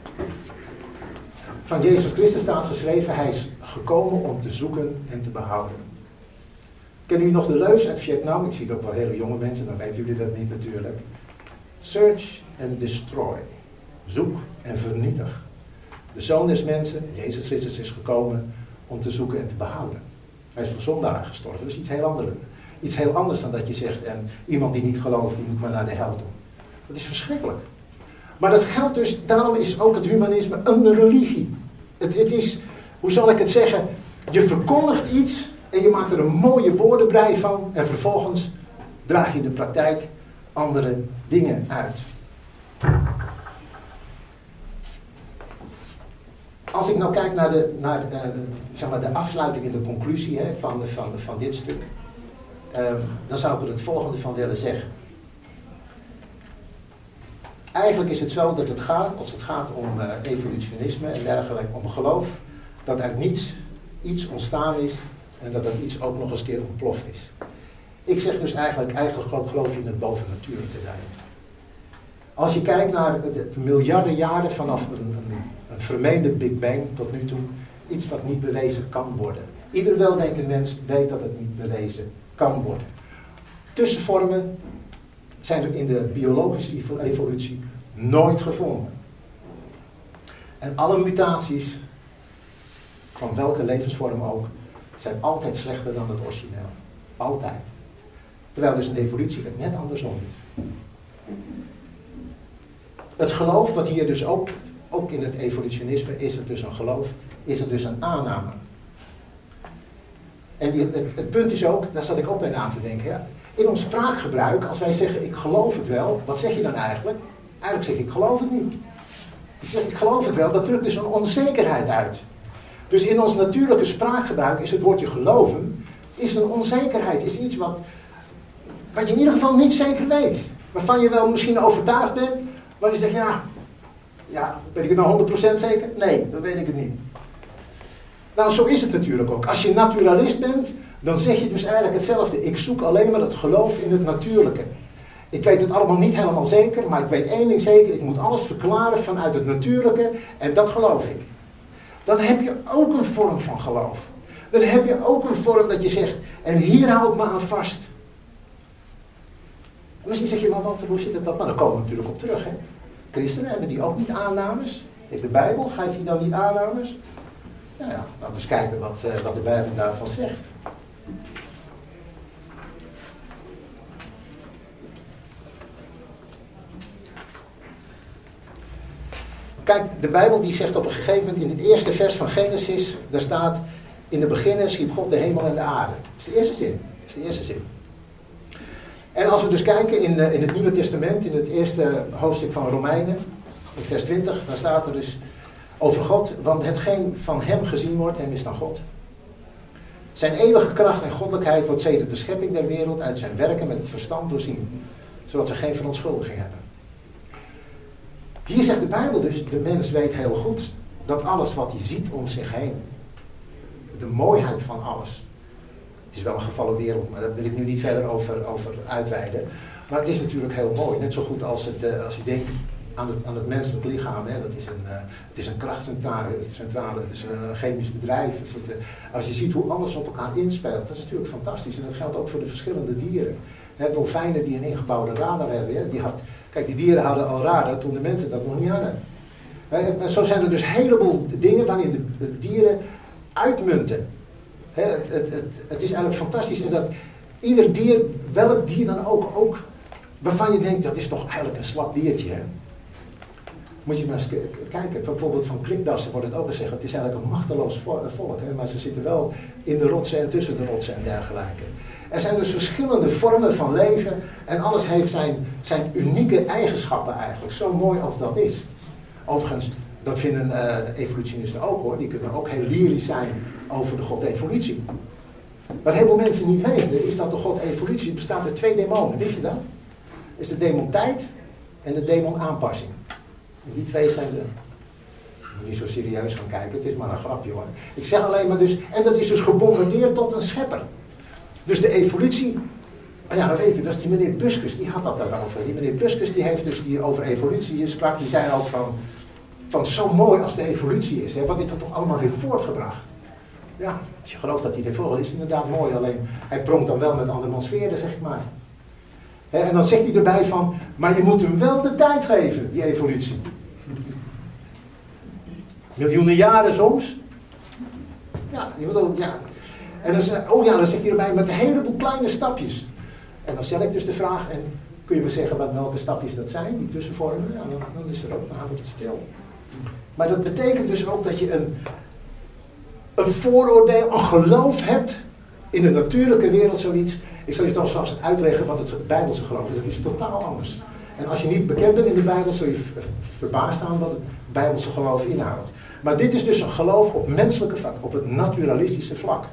Van Jezus Christus staat geschreven, hij is gekomen om te zoeken en te behouden. Kennen jullie nog de leus uit Vietnam? Ik zie ook wel hele jonge mensen, dan weten jullie dat niet natuurlijk. Search and destroy. Zoek en vernietig. De Zoon des mensen, Jezus Christus, is gekomen om te zoeken en te behouden. Hij is voor zondaren gestorven, dat is iets heel anders. Iets heel anders dan dat je zegt, en iemand die niet gelooft, die moet maar naar de hel toe. Dat is verschrikkelijk. Maar dat geldt dus, daarom is ook het humanisme een religie. Het is, hoe zal ik het zeggen, je verkondigt iets en je maakt er een mooie woordenbrei van en vervolgens draag je in de praktijk andere dingen uit. Als ik nou kijk naar de afsluiting en de conclusie van dit stuk, dan zou ik er het volgende van willen zeggen. Eigenlijk is het zo dat het gaat, als het gaat om evolutionisme en dergelijke, om geloof, dat uit niets iets ontstaan is en dat iets ook nog eens keer ontploft is. Ik zeg dus eigenlijk geloof je in het bovennatuurlijke daarin. Als je kijkt naar de miljarden jaren vanaf een vermeende Big Bang tot nu toe, iets wat niet bewezen kan worden. Ieder weldenkend mens weet dat het niet bewezen kan worden. Tussenvormen zijn er in de biologische evolutie nooit gevonden. En alle mutaties, van welke levensvorm ook, zijn altijd slechter dan het origineel. Altijd. Terwijl dus in de evolutie het net andersom is. Het geloof, wat hier dus ook in het evolutionisme, is het dus een geloof, is het dus een aanname. En het punt is ook, daar zat ik ook bij na te denken, ja, in ons spraakgebruik, als wij zeggen ik geloof het wel, wat zeg je dan eigenlijk? Eigenlijk zeg ik geloof het niet. Je zegt ik geloof het wel, dat drukt dus een onzekerheid uit. Dus in ons natuurlijke spraakgebruik is het woordje geloven, is een onzekerheid, is iets wat je in ieder geval niet zeker weet. Waarvan je wel misschien overtuigd bent, maar je zegt ja, weet ik het nou 100% zeker? Nee, dan weet ik het niet. Nou, zo is het natuurlijk ook. Als je naturalist bent, dan zeg je dus eigenlijk hetzelfde. Ik zoek alleen maar het geloof in het natuurlijke. Ik weet het allemaal niet helemaal zeker, maar ik weet één ding zeker. Ik moet alles verklaren vanuit het natuurlijke en dat geloof ik. Dan heb je ook een vorm van geloof. Dan heb je ook een vorm dat je zegt, en hier hou ik me aan vast. En misschien zeg je, maar Walter, hoe zit het dan? Nou, daar komen we natuurlijk op terug, hè. Christenen hebben die ook niet aannames? Heeft de Bijbel, geeft die dan niet aannames? Nou ja, laten we eens kijken wat de Bijbel daarvan zegt. Kijk, de Bijbel die zegt op een gegeven moment in het eerste vers van Genesis, daar staat, in de beginnen schiep God de hemel en de aarde. Dat is de eerste zin. Dat is de eerste zin. En als we dus kijken in het Nieuwe Testament, in het eerste hoofdstuk van Romeinen, in vers 20, dan staat er dus over God, want hetgeen van hem gezien wordt, hem is dan God. Zijn eeuwige kracht en goddelijkheid wordt sedert de schepping der wereld uit zijn werken met het verstand doorzien, zodat ze geen verontschuldiging hebben. Hier zegt de Bijbel dus, de mens weet heel goed dat alles wat hij ziet om zich heen, de mooiheid van alles, het is wel een gevallen wereld, maar daar wil ik nu niet verder over uitweiden, maar het is natuurlijk heel mooi, net zo goed als je denkt aan het menselijk lichaam, hè. Het is een krachtcentrale, het is een chemisch bedrijf. Als je ziet hoe alles op elkaar inspeelt, dat is natuurlijk fantastisch. En dat geldt ook voor de verschillende dieren. Dolfijnen die een ingebouwde radar hebben. Hè. Kijk, die dieren hadden al radar toen de mensen dat nog niet hadden. En zo zijn er dus een heleboel dingen waarin de dieren uitmunten. Het is eigenlijk fantastisch. En dat ieder dier, welk dier dan ook waarvan je denkt, dat is toch eigenlijk een slap diertje, hè? Moet je maar eens kijken, bijvoorbeeld van klikdassen wordt het ook gezegd, het is eigenlijk een machteloos volk, hè? Maar ze zitten wel in de rotsen en tussen de rotsen en dergelijke. Er zijn dus verschillende vormen van leven en alles heeft zijn unieke eigenschappen eigenlijk, zo mooi als dat is. Overigens, dat vinden evolutionisten ook hoor, die kunnen ook heel lyrisch zijn over de god evolutie. Wat heel veel mensen niet weten, is dat de god evolutie bestaat uit twee demonen, wist je dat? Is de demon tijd en de demon aanpassing. En die twee zijn moet niet zo serieus gaan kijken, het is maar een grapje hoor. Ik zeg alleen maar dus, en dat is dus gebombardeerd tot een schepper. Dus de evolutie, ja, dat weet je, dat is die meneer Buskus, die had dat daarover. Die meneer Buskus die heeft dus die over evolutie sprak, die zei ook van zo mooi als de evolutie is, hè, wat dit er toch allemaal heeft voortgebracht. Ja, als je gelooft dat hij het heeft voortgebracht, is het inderdaad mooi, alleen hij pronkt dan wel met andermans veren, zeg ik maar. Hè, en dan zegt hij erbij van, maar je moet hem wel de tijd geven, die evolutie. Miljoenen jaren soms. Ja, je bedoelt, ja. En dan zegt hij erbij met een heleboel kleine stapjes. En dan stel ik dus de vraag, en kun je me zeggen welke stapjes dat zijn, die tussenvormen? Ja, dan is er ook, dan houdt het stil. Maar dat betekent dus ook dat je een vooroordeel, een geloof hebt in de natuurlijke wereld, zoiets. Ik zal je dan straks uitleggen wat het Bijbelse geloof is. Dat is totaal anders. En als je niet bekend bent in de Bijbel, zul je verbaasd staan wat het Bijbelse geloof inhoudt. Maar dit is dus een geloof op menselijke vlak, op het naturalistische vlak.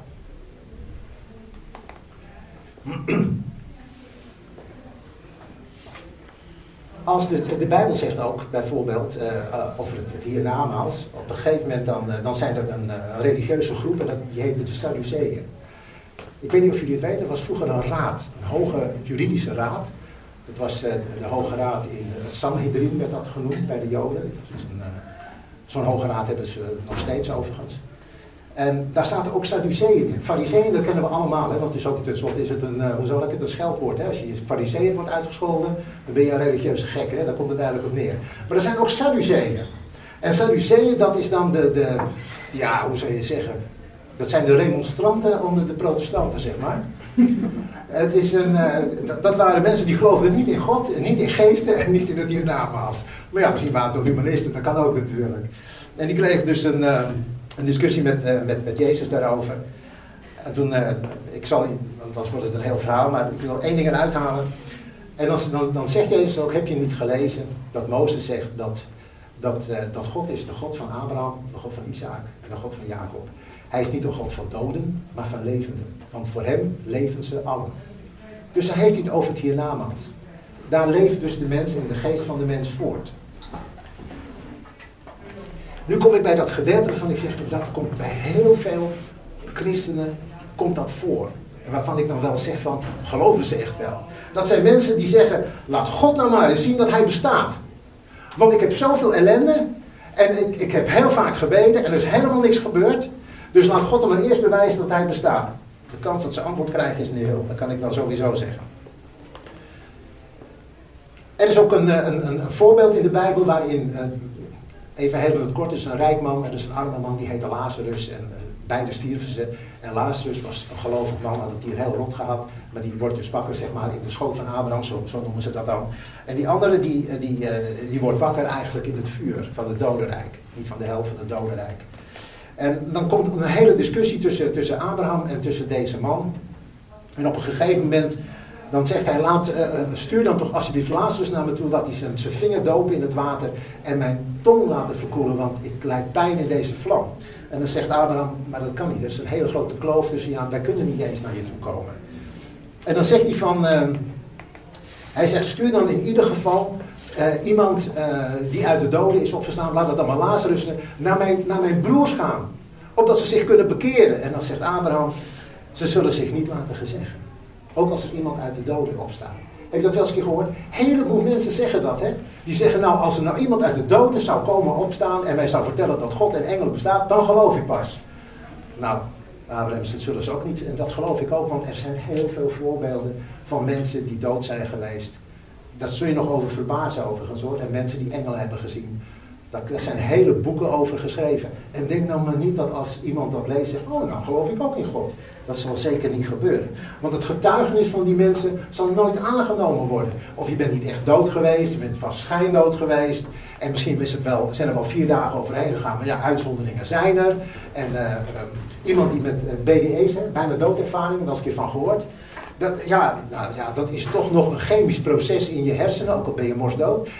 Als de Bijbel zegt ook bijvoorbeeld over het hiernamaals, op een gegeven moment dan zijn er een religieuze groep en die heette de Sadduceeën. Ik weet niet of jullie het weten, er was vroeger een raad, een hoge juridische raad. Dat was de Hoge Raad in het Sanhedrin werd dat genoemd bij de Joden. Zo'n Hoge Raad hebben ze nog steeds overigens. En daar zaten ook Sadduceeën in. Farizeeën, dat kennen we allemaal, hè? Want het is ook tenslotte is het een scheldwoord. Hè? Als je Farizeeën wordt uitgescholden, dan ben je een religieuze gek, hè? Daar komt het eigenlijk op neer. Maar er zijn ook Sadduceeën. En Sadduceeën, dat is dan ja, hoe zou je zeggen, dat zijn de remonstranten onder de protestanten, zeg maar. Het is dat waren mensen die geloofden niet in God, niet in geesten en niet in het hiernamaals. Maar ja, misschien waren het ook humanisten, dat kan ook natuurlijk. En die kregen dus een discussie met Jezus daarover. En toen, want dan wordt het een heel verhaal, maar ik wil één ding eruit halen. En dan zegt Jezus ook, heb je niet gelezen dat Mozes zegt dat God is de God van Abraham, de God van Isaac en de God van Jacob. Hij is niet een God van doden, maar van levenden. Want voor hem leven ze allen. Dus dan heeft hij het over het hiernamaals. Daar leeft dus de mens en de geest van de mens voort. Nu kom ik bij dat gedeelte waarvan ik zeg, dat komt bij heel veel christenen komt dat voor. En waarvan ik dan wel zeg van, geloven ze echt wel. Dat zijn mensen die zeggen, laat God nou maar eens zien dat hij bestaat. Want ik heb zoveel ellende en ik heb heel vaak gebeden en er is helemaal niks gebeurd. Dus laat God hem maar eerst bewijzen dat hij bestaat. De kans dat ze antwoord krijgen is nul. Dat kan ik wel sowieso zeggen. Er is ook een voorbeeld in de Bijbel waarin, even heel in het kort, is een rijk man en dus een arme man, die heette Lazarus. En beide stierven ze. En Lazarus was een gelovig man, had het hier heel rot gehad. Maar die wordt dus wakker, zeg maar, in de schoot van Abraham, zo noemen ze dat dan. En die andere, die wordt wakker eigenlijk in het vuur van het dodenrijk. Niet van de hel, van het dodenrijk. En dan komt een hele discussie tussen Abraham en tussen deze man. En op een gegeven moment, dan zegt hij, stuur dan toch alsjeblieft Lazarus naar me toe, dat hij zijn vinger dopen in het water en mijn tong laten verkoelen, want ik lijd pijn in deze vlam. En dan zegt Abraham, maar dat kan niet, er is een hele grote kloof tussen, ja, wij kunnen niet eens naar je toe komen. En dan zegt hij van, hij zegt, stuur dan in ieder geval iemand die uit de doden is opgestaan, laat dat dan maar Lazarus naar mijn broers gaan. Opdat ze zich kunnen bekeren. En dan zegt Abraham, ze zullen zich niet laten gezeggen. Ook als er iemand uit de doden opstaat. Heb je dat wel eens een keer gehoord? Een heleboel mensen zeggen dat, hè. Die zeggen, nou, als er nou iemand uit de doden zou komen opstaan en mij zou vertellen dat God en engelen bestaat, dan geloof ik pas. Nou, Abraham, dat zullen ze ook niet. En dat geloof ik ook, want er zijn heel veel voorbeelden van mensen die dood zijn geweest. Daar zul je nog over verbazen overigens, hoor. En mensen die engelen hebben gezien. Daar zijn hele boeken over geschreven. En denk nou maar niet dat als iemand dat leest zegt, oh, nou geloof ik ook in God. Dat zal zeker niet gebeuren. Want het getuigenis van die mensen zal nooit aangenomen worden. Of je bent niet echt dood geweest, je bent vast schijndood geweest. En misschien zijn er wel 4 dagen overheen gegaan. Maar ja, uitzonderingen zijn er. En iemand die met BDE's, bijna doodervaring, daar is een keer van gehoord. Dat is toch nog een chemisch proces in je hersenen, ook al ben je morsdood.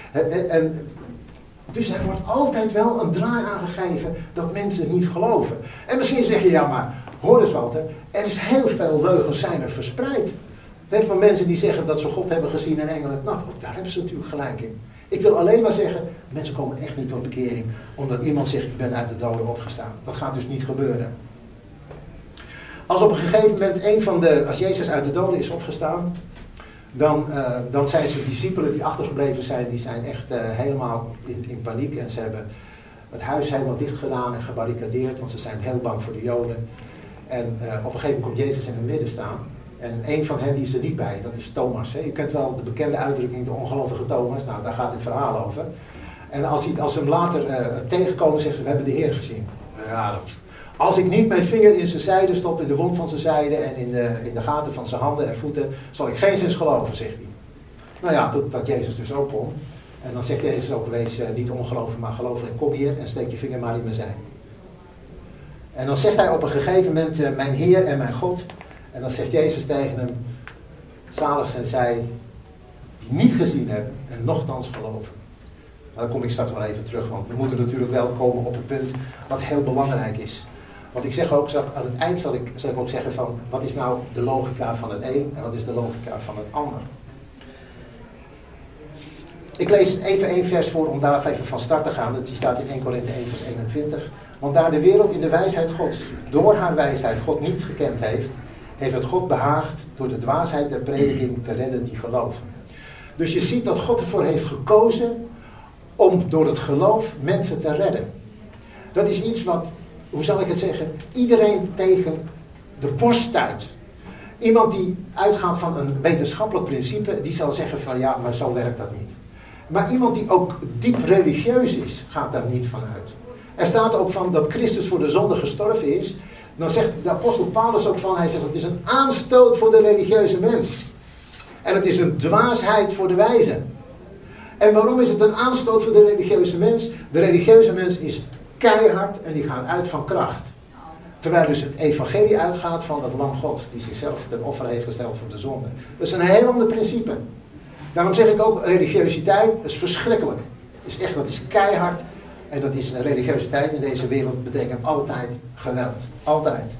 Dus er wordt altijd wel een draai aangegeven dat mensen niet geloven. En misschien zeg je, ja maar, hoor eens Walter, er is heel veel leugens zijn er verspreid. Van mensen die zeggen dat ze God hebben gezien en engelen. Nou, daar hebben ze natuurlijk gelijk in. Ik wil alleen maar zeggen, mensen komen echt niet tot bekering, omdat iemand zegt, ik ben uit de doden opgestaan. Dat gaat dus niet gebeuren. Als op een gegeven moment als Jezus uit de doden is opgestaan, dan zijn zijn discipelen die achtergebleven zijn, die zijn echt helemaal in paniek. En ze hebben het huis helemaal dicht gedaan en gebarricadeerd, want ze zijn heel bang voor de Joden. En op een gegeven moment komt Jezus in het midden staan. En een van hen die is er niet bij, dat is Thomas. Hè? Je kent wel de bekende uitdrukking, de ongelovige Thomas. Nou, daar gaat het verhaal over. En als ze hem later tegenkomen, zeggen ze, we hebben de Heer gezien. Ja, als ik niet mijn vinger in zijn zijde stop, in de wond van zijn zijde en in de gaten van zijn handen en voeten, zal ik geen zins geloven, zegt hij. Nou ja, totdat Jezus dus ook komt. En dan zegt Jezus ook, wees niet ongelovig, maar gelovig en kom hier en steek je vinger maar in mijn zij. En dan zegt hij op een gegeven moment, mijn Heer en mijn God. En dan zegt Jezus tegen hem, zalig zijn zij die niet gezien hebben en nochtans geloven. Maar daar kom ik straks wel even terug, want we moeten natuurlijk wel komen op het punt wat heel belangrijk is. Want ik zeg ook, aan het eind zal ik ook zeggen van, wat is nou de logica van het een en wat is de logica van het ander. Ik lees even één vers voor om daar even van start te gaan. Dat staat in 1 Korinthe 1 vers 21. Want daar de wereld in de wijsheid Gods door haar wijsheid God niet gekend heeft, heeft het God behaagd door de dwaasheid der prediking te redden die geloven. Dus je ziet dat God ervoor heeft gekozen om door het geloof mensen te redden. Dat is iets wat, hoe zal ik het zeggen, iedereen tegen de borst stuit. Iemand die uitgaat van een wetenschappelijk principe, die zal zeggen van ja, maar zo werkt dat niet. Maar iemand die ook diep religieus is, gaat daar niet van uit. Er staat ook van dat Christus voor de zonde gestorven is. Dan zegt de apostel Paulus ook van, hij zegt het is een aanstoot voor de religieuze mens. En het is een dwaasheid voor de wijze. En waarom is het een aanstoot voor de religieuze mens? De religieuze mens is keihard en die gaat uit van kracht. Terwijl dus het evangelie uitgaat van het lam Gods, die zichzelf ten offer heeft gesteld voor de zonde. Dat is een heel ander principe. Daarom zeg ik ook, religiositeit is verschrikkelijk. Dat is keihard. En dat is religiositeit in deze wereld betekent altijd geweld. Altijd.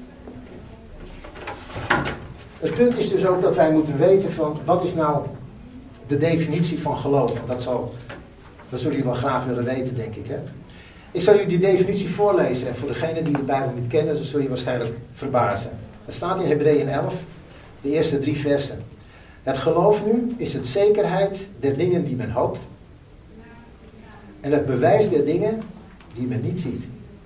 Het punt is dus ook dat wij moeten weten van, wat is nou de definitie van geloof? Dat zullen jullie wel graag willen weten, denk ik. Hè? Ik zal jullie die definitie voorlezen. En voor degenen die de Bijbel niet kennen, dan zul je waarschijnlijk verbazen. Het staat in Hebreeën 11, de eerste 3 versen. Het geloof nu is het zekerheid der dingen die men hoopt. En het bewijs der dingen die men niet ziet.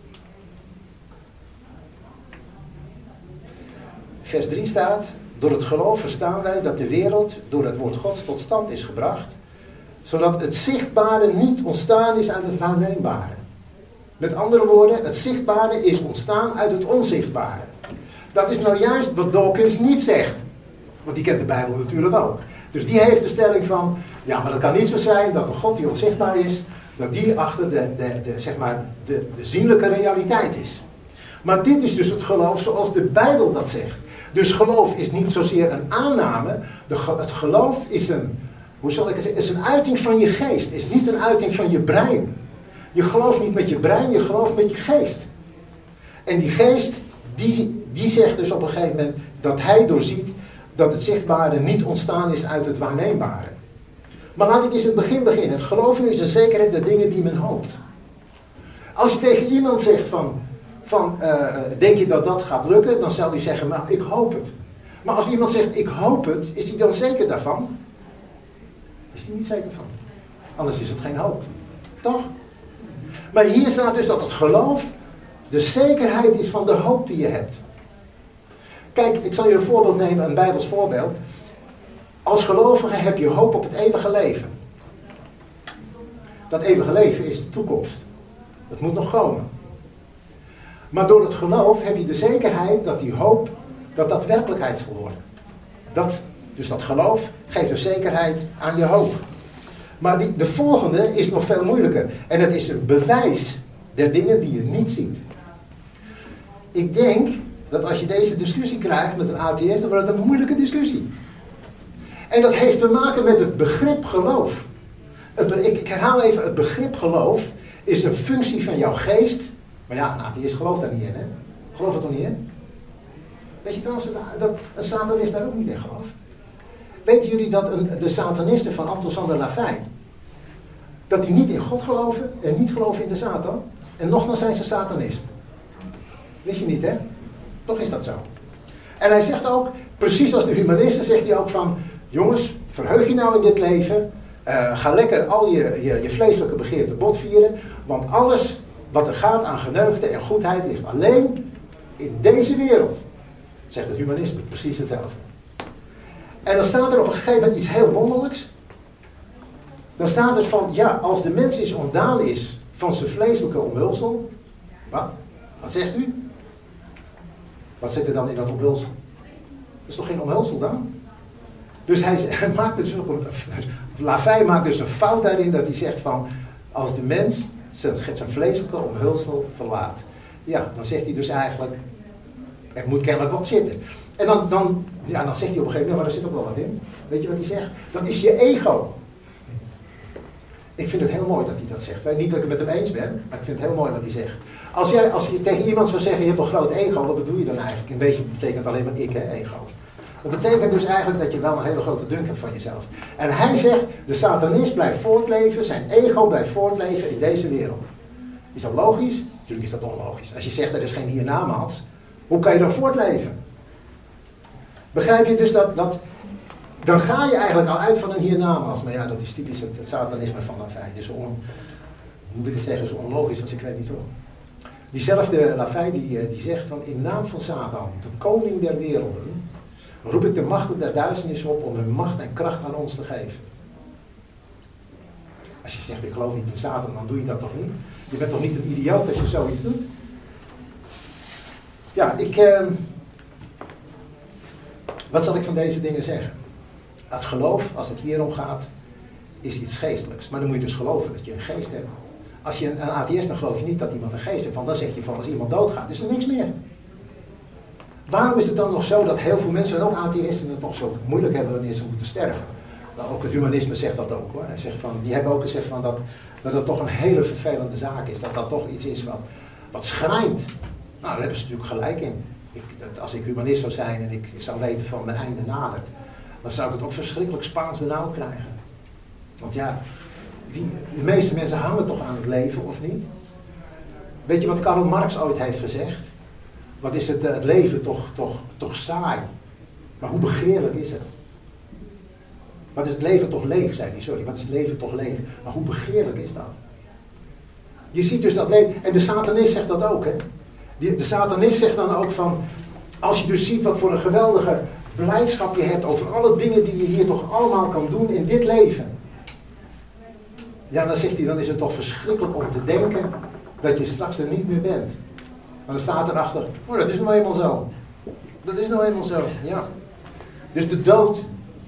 Vers 3 staat, door het geloof verstaan wij dat de wereld door het woord Gods tot stand is gebracht, zodat het zichtbare niet ontstaan is uit het waarneembare. Met andere woorden, het zichtbare is ontstaan uit het onzichtbare. Dat is nou juist wat Dawkins niet zegt. Want die kent de Bijbel natuurlijk ook. Dus die heeft de stelling van, ja, maar dat kan niet zo zijn dat een God die onzichtbaar is, dat die achter de zienlijke realiteit is. Maar dit is dus het geloof zoals de Bijbel dat zegt. Dus geloof is niet zozeer een aanname. Het geloof is is een uiting van je geest. Is niet een uiting van je brein. Je gelooft niet met je brein, je gelooft met je geest. En die geest, die zegt dus op een gegeven moment dat hij doorziet dat het zichtbare niet ontstaan is uit het waarneembare. Maar laat ik eens in het begin beginnen. Het geloven is een zekerheid der dingen die men hoopt. Als je tegen iemand zegt denk je dat dat gaat lukken, dan zal hij zeggen, maar ik hoop het. Maar als iemand zegt, ik hoop het, is hij dan zeker daarvan? Is hij niet zeker van. Anders is het geen hoop. Toch? Maar hier staat dus dat het geloof de zekerheid is van de hoop die je hebt. Kijk, ik zal je een voorbeeld nemen, een Bijbels voorbeeld. Als gelovige heb je hoop op het eeuwige leven. Dat eeuwige leven is de toekomst. Dat moet nog komen. Maar door het geloof heb je de zekerheid dat die hoop, dat werkelijkheid zal worden. Dus dat geloof geeft een zekerheid aan je hoop. Maar de volgende is nog veel moeilijker. En het is een bewijs der dingen die je niet ziet. Ik denk dat als je deze discussie krijgt met een ATS, dan wordt het een moeilijke discussie. En dat heeft te maken met het begrip geloof. Ik herhaal even, het begrip geloof is een functie van jouw geest. Maar ja, een atheïst gelooft daar niet in, hè? Gelooft er toch niet in? Weet je trouwens dat een satanist daar ook niet in gelooft? Weten jullie dat de satanisten van Althusser Lavijn, dat die niet in God geloven en niet geloven in de Satan? En nogmaals zijn ze satanisten. Wist je niet, hè? Toch is dat zo. En hij zegt ook, precies als de humanisten, zegt hij ook van, jongens, verheug je nou in dit leven. Ga lekker al je vleeselijke begeerten botvieren. Want alles wat er gaat aan geneugde en goedheid ligt alleen in deze wereld. Dat zegt het humanisme, precies hetzelfde. En dan staat er op een gegeven moment iets heel wonderlijks. Dan staat er van, ja, als de mens is ontdaan is van zijn vleeselijke omhulsel. Wat? Wat zegt u? Wat zit er dan in dat omhulsel? Dat is toch geen omhulsel dan? Dus hij maakt dus Lavey maakt dus een fout daarin dat hij zegt van, als de mens zijn vleeselijke omhulsel verlaat. Ja, dan zegt hij dus eigenlijk, er moet kennelijk wat zitten. En dan zegt hij op een gegeven moment, maar er zit ook wel wat in. Weet je wat hij zegt? Dat is je ego. Ik vind het heel mooi dat hij dat zegt. Niet dat ik het met hem eens ben, maar ik vind het heel mooi wat hij zegt. Als je tegen iemand zou zeggen, je hebt een groot ego, wat bedoel je dan eigenlijk? In wezen betekent alleen maar ik, hè, ego. Dat betekent dus eigenlijk dat je wel een hele grote dunk hebt van jezelf. En hij zegt, de satanist blijft voortleven, zijn ego blijft voortleven in deze wereld. Is dat logisch? Natuurlijk is dat onlogisch. Als je zegt, er is geen hiernamaals, hoe kan je dan voortleven? Begrijp je dus dat dan ga je eigenlijk al uit van een hiernamaals. Maar ja, dat is typisch het satanisme van Lavey. Dus hoe moet ik het zeggen, zo onlogisch als ik weet niet hoe. Diezelfde Lavey die zegt van, in naam van Satan, de koning der werelden, roep ik de machten der duisternis op om hun macht en kracht aan ons te geven. Als je zegt, ik geloof niet in Satan, dan doe je dat toch niet? Je bent toch niet een idioot als je zoiets doet? Ja, wat zal ik van deze dingen zeggen? Het geloof, als het hierom gaat, is iets geestelijks. Maar dan moet je dus geloven dat je een geest hebt. Als je een atheïst bent, geloof je niet dat iemand een geest heeft. Want dan zeg je van, als iemand doodgaat, is er niks meer. Waarom is het dan nog zo dat heel veel mensen, en ook atheïsten, het nog zo moeilijk hebben wanneer ze moeten sterven? Nou, ook het humanisme zegt dat ook hoor. Hij zegt van, die hebben ook gezegd van dat het toch een hele vervelende zaak is. Dat dat toch iets is wat schrijnt. Nou, daar hebben ze natuurlijk gelijk in. Als ik humanist zou zijn en ik zou weten van mijn einde nadert, dan zou ik het ook verschrikkelijk Spaans benauwd krijgen. Want ja, de meeste mensen hangen toch aan het leven, of niet? Weet je wat Karl Marx ooit heeft gezegd? Wat is het leven toch saai? Maar hoe begeerlijk is het? Wat is het leven toch leeg, zei hij. Sorry, wat is het leven toch leeg? Maar hoe begeerlijk is dat? Je ziet dus dat leven, en de satanist zegt dat ook, hè? De satanist zegt dan ook van, als je dus ziet wat voor een geweldige blijdschap je hebt over alle dingen die je hier toch allemaal kan doen in dit leven. Ja, dan zegt hij, dan is het toch verschrikkelijk om te denken dat je straks er niet meer bent. Maar dan staat erachter, oh, dat is nou eenmaal zo. Dat is nou eenmaal zo, ja. Dus de dood.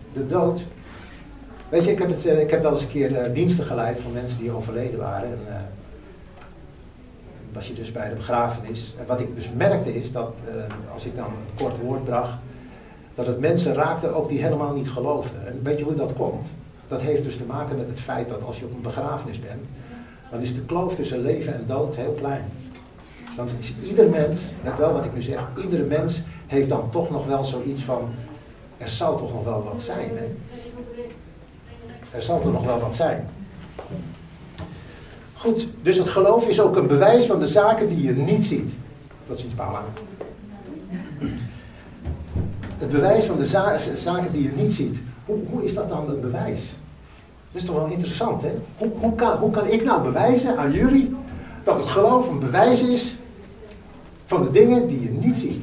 Weet je, ik heb wel eens een keer diensten geleid van mensen die overleden waren. En was je dus bij de begrafenis. En wat ik dus merkte is dat, als ik dan een kort woord bracht, dat het mensen raakte ook die helemaal niet geloofden. En weet je hoe dat komt? Dat heeft dus te maken met het feit dat als je op een begrafenis bent, dan is de kloof tussen leven en dood heel klein. Dan is ieder mens, net wel wat ik nu zeg, iedere mens heeft dan toch nog wel zoiets van, er zal toch nog wel wat zijn, hè? Er zal toch nog wel wat zijn. Goed, dus het geloof is ook een bewijs van de zaken die je niet ziet. Tot ziens, Paula. Het bewijs van de zaken die je niet ziet. Hoe is dat dan een bewijs? Dat is toch wel interessant, hè? Hoe kan ik nou bewijzen aan jullie dat het geloof een bewijs is van de dingen die je niet ziet?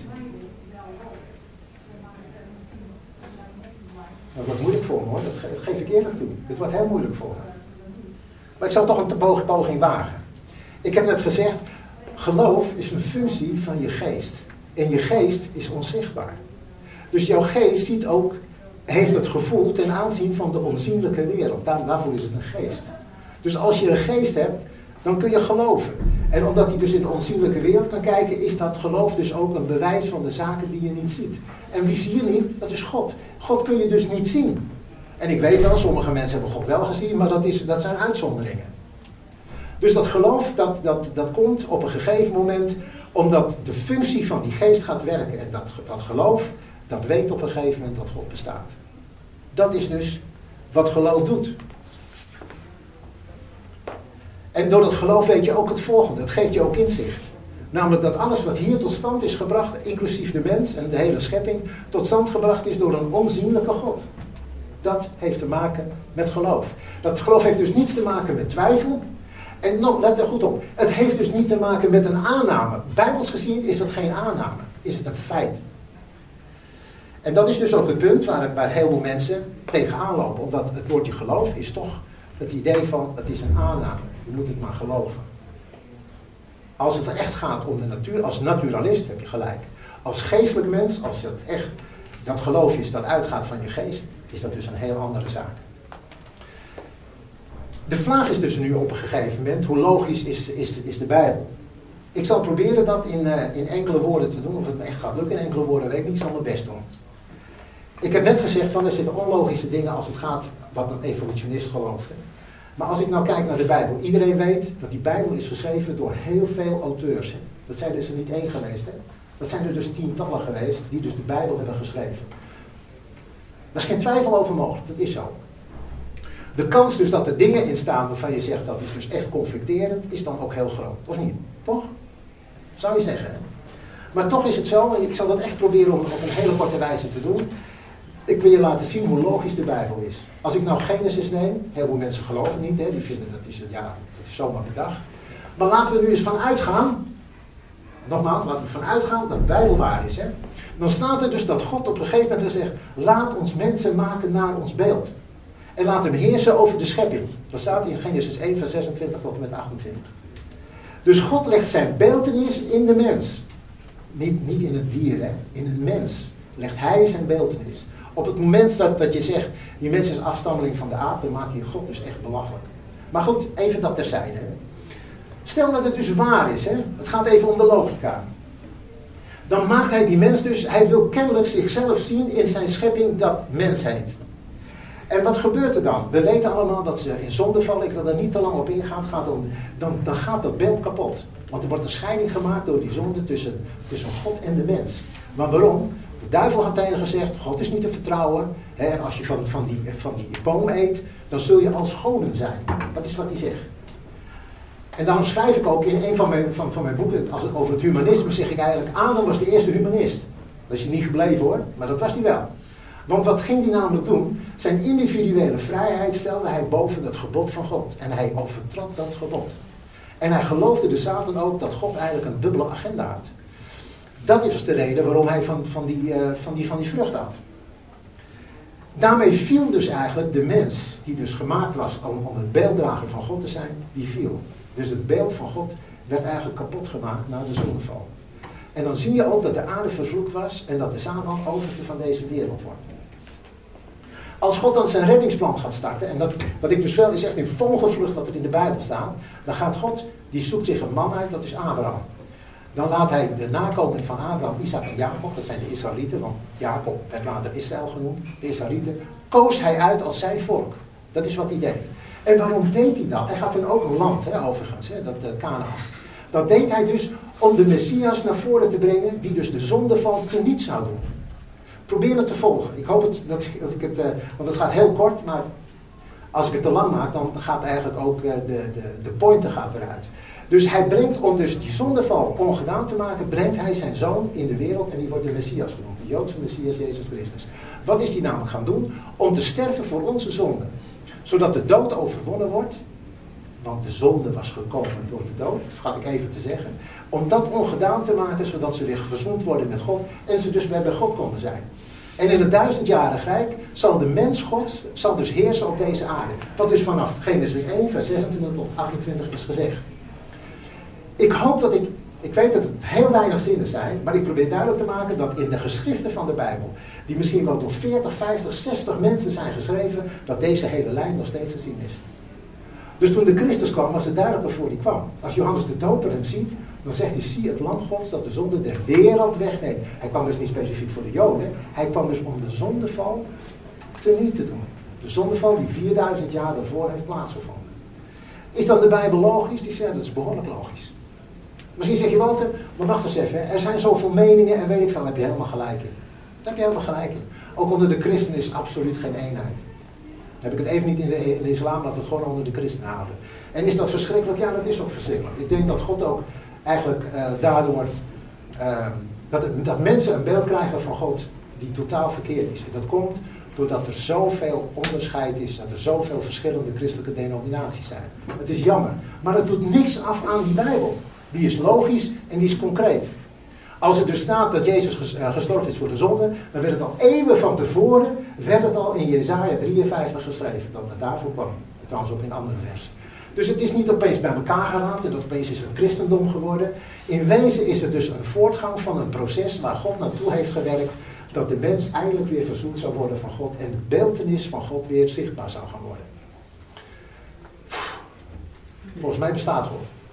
Dat wordt moeilijk voor me hoor, dat geef ik eerlijk toe. Dit wordt heel moeilijk voor me. Maar ik zal toch een poging wagen. Ik heb net gezegd, geloof is een functie van je geest. En je geest is onzichtbaar. Dus jouw geest ziet ook, heeft het gevoel ten aanzien van de onzienlijke wereld. Daarvoor is het een geest. Dus als je een geest hebt, dan kun je geloven. En omdat hij dus in de onzienlijke wereld kan kijken, is dat geloof dus ook een bewijs van de zaken die je niet ziet. En wie zie je niet? Dat is God. God kun je dus niet zien. En ik weet wel, sommige mensen hebben God wel gezien, maar dat zijn uitzonderingen. Dus dat geloof, dat komt op een gegeven moment, omdat de functie van die geest gaat werken. En dat geloof, dat weet op een gegeven moment dat God bestaat. Dat is dus wat geloof doet. En door dat geloof weet je ook het volgende. Het geeft je ook inzicht. Namelijk dat alles wat hier tot stand is gebracht, inclusief de mens en de hele schepping, tot stand gebracht is door een onzienlijke God. Dat heeft te maken met geloof. Dat geloof heeft dus niets te maken met twijfel. En let er goed op, het heeft dus niet te maken met een aanname. Bijbels gezien is het geen aanname, is het een feit. En dat is dus ook het punt waar heel veel mensen tegenaan lopen. Omdat het woordje geloof is toch het idee van het is een aanname. Je moet het maar geloven. Als het echt gaat om de natuur, als naturalist heb je gelijk. Als geestelijk mens, als het echt dat geloof is dat uitgaat van je geest, is dat dus een heel andere zaak. De vraag is dus nu op een gegeven moment, hoe logisch is de Bijbel? Ik zal proberen dat in enkele woorden te doen. Of het me echt gaat lukken in enkele woorden, weet ik niet. Ik zal mijn best doen. Ik heb net gezegd van er zitten onlogische dingen als het gaat wat een evolutionist gelooft. Maar als ik nou kijk naar de Bijbel, iedereen weet dat die Bijbel is geschreven door heel veel auteurs. Hè? Dat zijn dus er niet één geweest. Hè? Dat zijn er dus tientallen geweest die dus de Bijbel hebben geschreven. Daar is geen twijfel over mogelijk, dat is zo. De kans dus dat er dingen in staan waarvan je zegt dat is dus echt conflicterend, is dan ook heel groot. Of niet? Toch? Zou je zeggen. Hè? Maar toch is het zo, en ik zal dat echt proberen om op een hele korte wijze te doen. Ik wil je laten zien hoe logisch de Bijbel is. Als ik nou Genesis neem, heel veel mensen geloven niet, hè, die vinden dat is zomaar bedacht. Maar laten we nu eens van uitgaan, nogmaals, laten we van uitgaan dat de Bijbel waar is. Hè. Dan staat er dus dat God op een gegeven moment zegt, laat ons mensen maken naar ons beeld. En laat hem heersen over de schepping. Dat staat in Genesis 1 van 26 tot en met 28. Dus God legt zijn beeltenis in de mens. Niet in het dier, hè, in een mens legt hij zijn beeltenis. Op het moment dat je zegt, die mens is afstammeling van de aap, dan maak je God dus echt belachelijk. Maar goed, even dat terzijde. Hè. Stel dat het dus waar is, hè. Het gaat even om de logica. Dan maakt hij die mens dus, hij wil kennelijk zichzelf zien in zijn schepping dat mens heet. En wat gebeurt er dan? We weten allemaal dat ze in zonde vallen, ik wil daar niet te lang op ingaan, dan gaat dat beeld kapot. Want er wordt een scheiding gemaakt door die zonde tussen God en de mens. Maar waarom? De duivel had tegen gezegd, God is niet te vertrouwen. Hè, en als je van die boom eet, dan zul je als goden zijn. Dat is wat hij zegt. En daarom schrijf ik ook in een van mijn boeken, als het over het humanisme, zeg ik eigenlijk, Adam was de eerste humanist. Dat is je niet gebleven hoor, maar dat was hij wel. Want wat ging hij namelijk doen? Zijn individuele vrijheid stelde hij boven het gebod van God. En hij overtrad dat gebod. En hij geloofde de Satan ook dat God eigenlijk een dubbele agenda had. Dat is de reden waarom hij van die vrucht had. Daarmee viel dus eigenlijk de mens, die dus gemaakt was om het beelddrager van God te zijn, die viel. Dus het beeld van God werd eigenlijk kapot gemaakt na de zondeval. En dan zie je ook dat de aarde vervloekt was en dat de Satan overste van deze wereld wordt. Als God dan zijn reddingsplan gaat starten, en dat, wat ik dus wel is echt in vogelvlucht wat er in de Bijbel staat, dan gaat God, die zoekt zich een man uit, dat is Abraham. Dan laat hij de nakomelingen van Abraham, Isaac en Jacob, dat zijn de Israëlieten, want Jacob werd later Israël genoemd, de Israëlieten, koos hij uit als zijn volk. Dat is wat hij deed. En waarom deed hij dat? Hij gaf hen ook een land, hè, overigens, hè, dat Kanaan. Dat deed hij dus om de Messias naar voren te brengen, die dus de zondeval teniet zou doen. Probeer het te volgen. Ik hoop dat ik het, want het gaat heel kort, maar als ik het te lang maak, dan gaat eigenlijk ook de pointer gaat eruit. Dus hij brengt, om dus die zondeval ongedaan te maken, brengt hij zijn zoon in de wereld en die wordt de Messias genoemd. De Joodse Messias, Jezus Christus. Wat is die namelijk gaan doen? Om te sterven voor onze zonde. Zodat de dood overwonnen wordt. Want de zonde was gekomen door de dood, dat vergat ik even te zeggen. Om dat ongedaan te maken, zodat ze weer verzoend worden met God. En ze dus weer bij God konden zijn. En in het 1000-jarig rijk zal de mens God zal dus heersen op deze aarde. Dat dus vanaf Genesis 1, vers 26 tot 28 is gezegd. Ik hoop dat ik weet dat het heel weinig zinnen zijn, maar ik probeer duidelijk te maken dat in de geschriften van de Bijbel, die misschien wel door 40, 50, 60 mensen zijn geschreven, dat deze hele lijn nog steeds te zien is. Dus toen de Christus kwam, was het duidelijk waarvoor hij kwam. Als Johannes de Doper hem ziet, dan zegt hij, zie het lam Gods dat de zonde der wereld wegneemt. Hij kwam dus niet specifiek voor de Joden, hij kwam dus om de zondeval teniet te doen. De zondeval die 4000 jaar daarvoor heeft plaatsgevonden. Is dan de Bijbel logisch? Die zegt, dat is behoorlijk logisch. Misschien zeg je, Walter, maar wacht eens even, er zijn zoveel meningen en weet ik veel, daar heb je helemaal gelijk in. Daar heb je helemaal gelijk in. Ook onder de christenen is absoluut geen eenheid. Dan heb ik het even niet in de islam, laten we het gewoon onder de christenen houden. En is dat verschrikkelijk? Ja, dat is ook verschrikkelijk. Ik denk dat God ook eigenlijk daardoor dat mensen een beeld krijgen van God die totaal verkeerd is. En dat komt doordat er zoveel onderscheid is, dat er zoveel verschillende christelijke denominaties zijn. Het is jammer, maar het doet niks af aan die Bijbel. Die is logisch en die is concreet. Als er dus staat dat Jezus gestorven is voor de zonde, dan werd het al eeuwen van tevoren, werd het al in Jesaja 53 geschreven, dat het daarvoor kwam. Trouwens ook in andere versen. Dus het is niet opeens bij elkaar geraapt en dat opeens is het christendom geworden. In wezen is het dus een voortgang van een proces waar God naartoe heeft gewerkt, dat de mens eindelijk weer verzoend zou worden van God en de beeltenis van God weer zichtbaar zou gaan worden. Volgens mij bestaat God.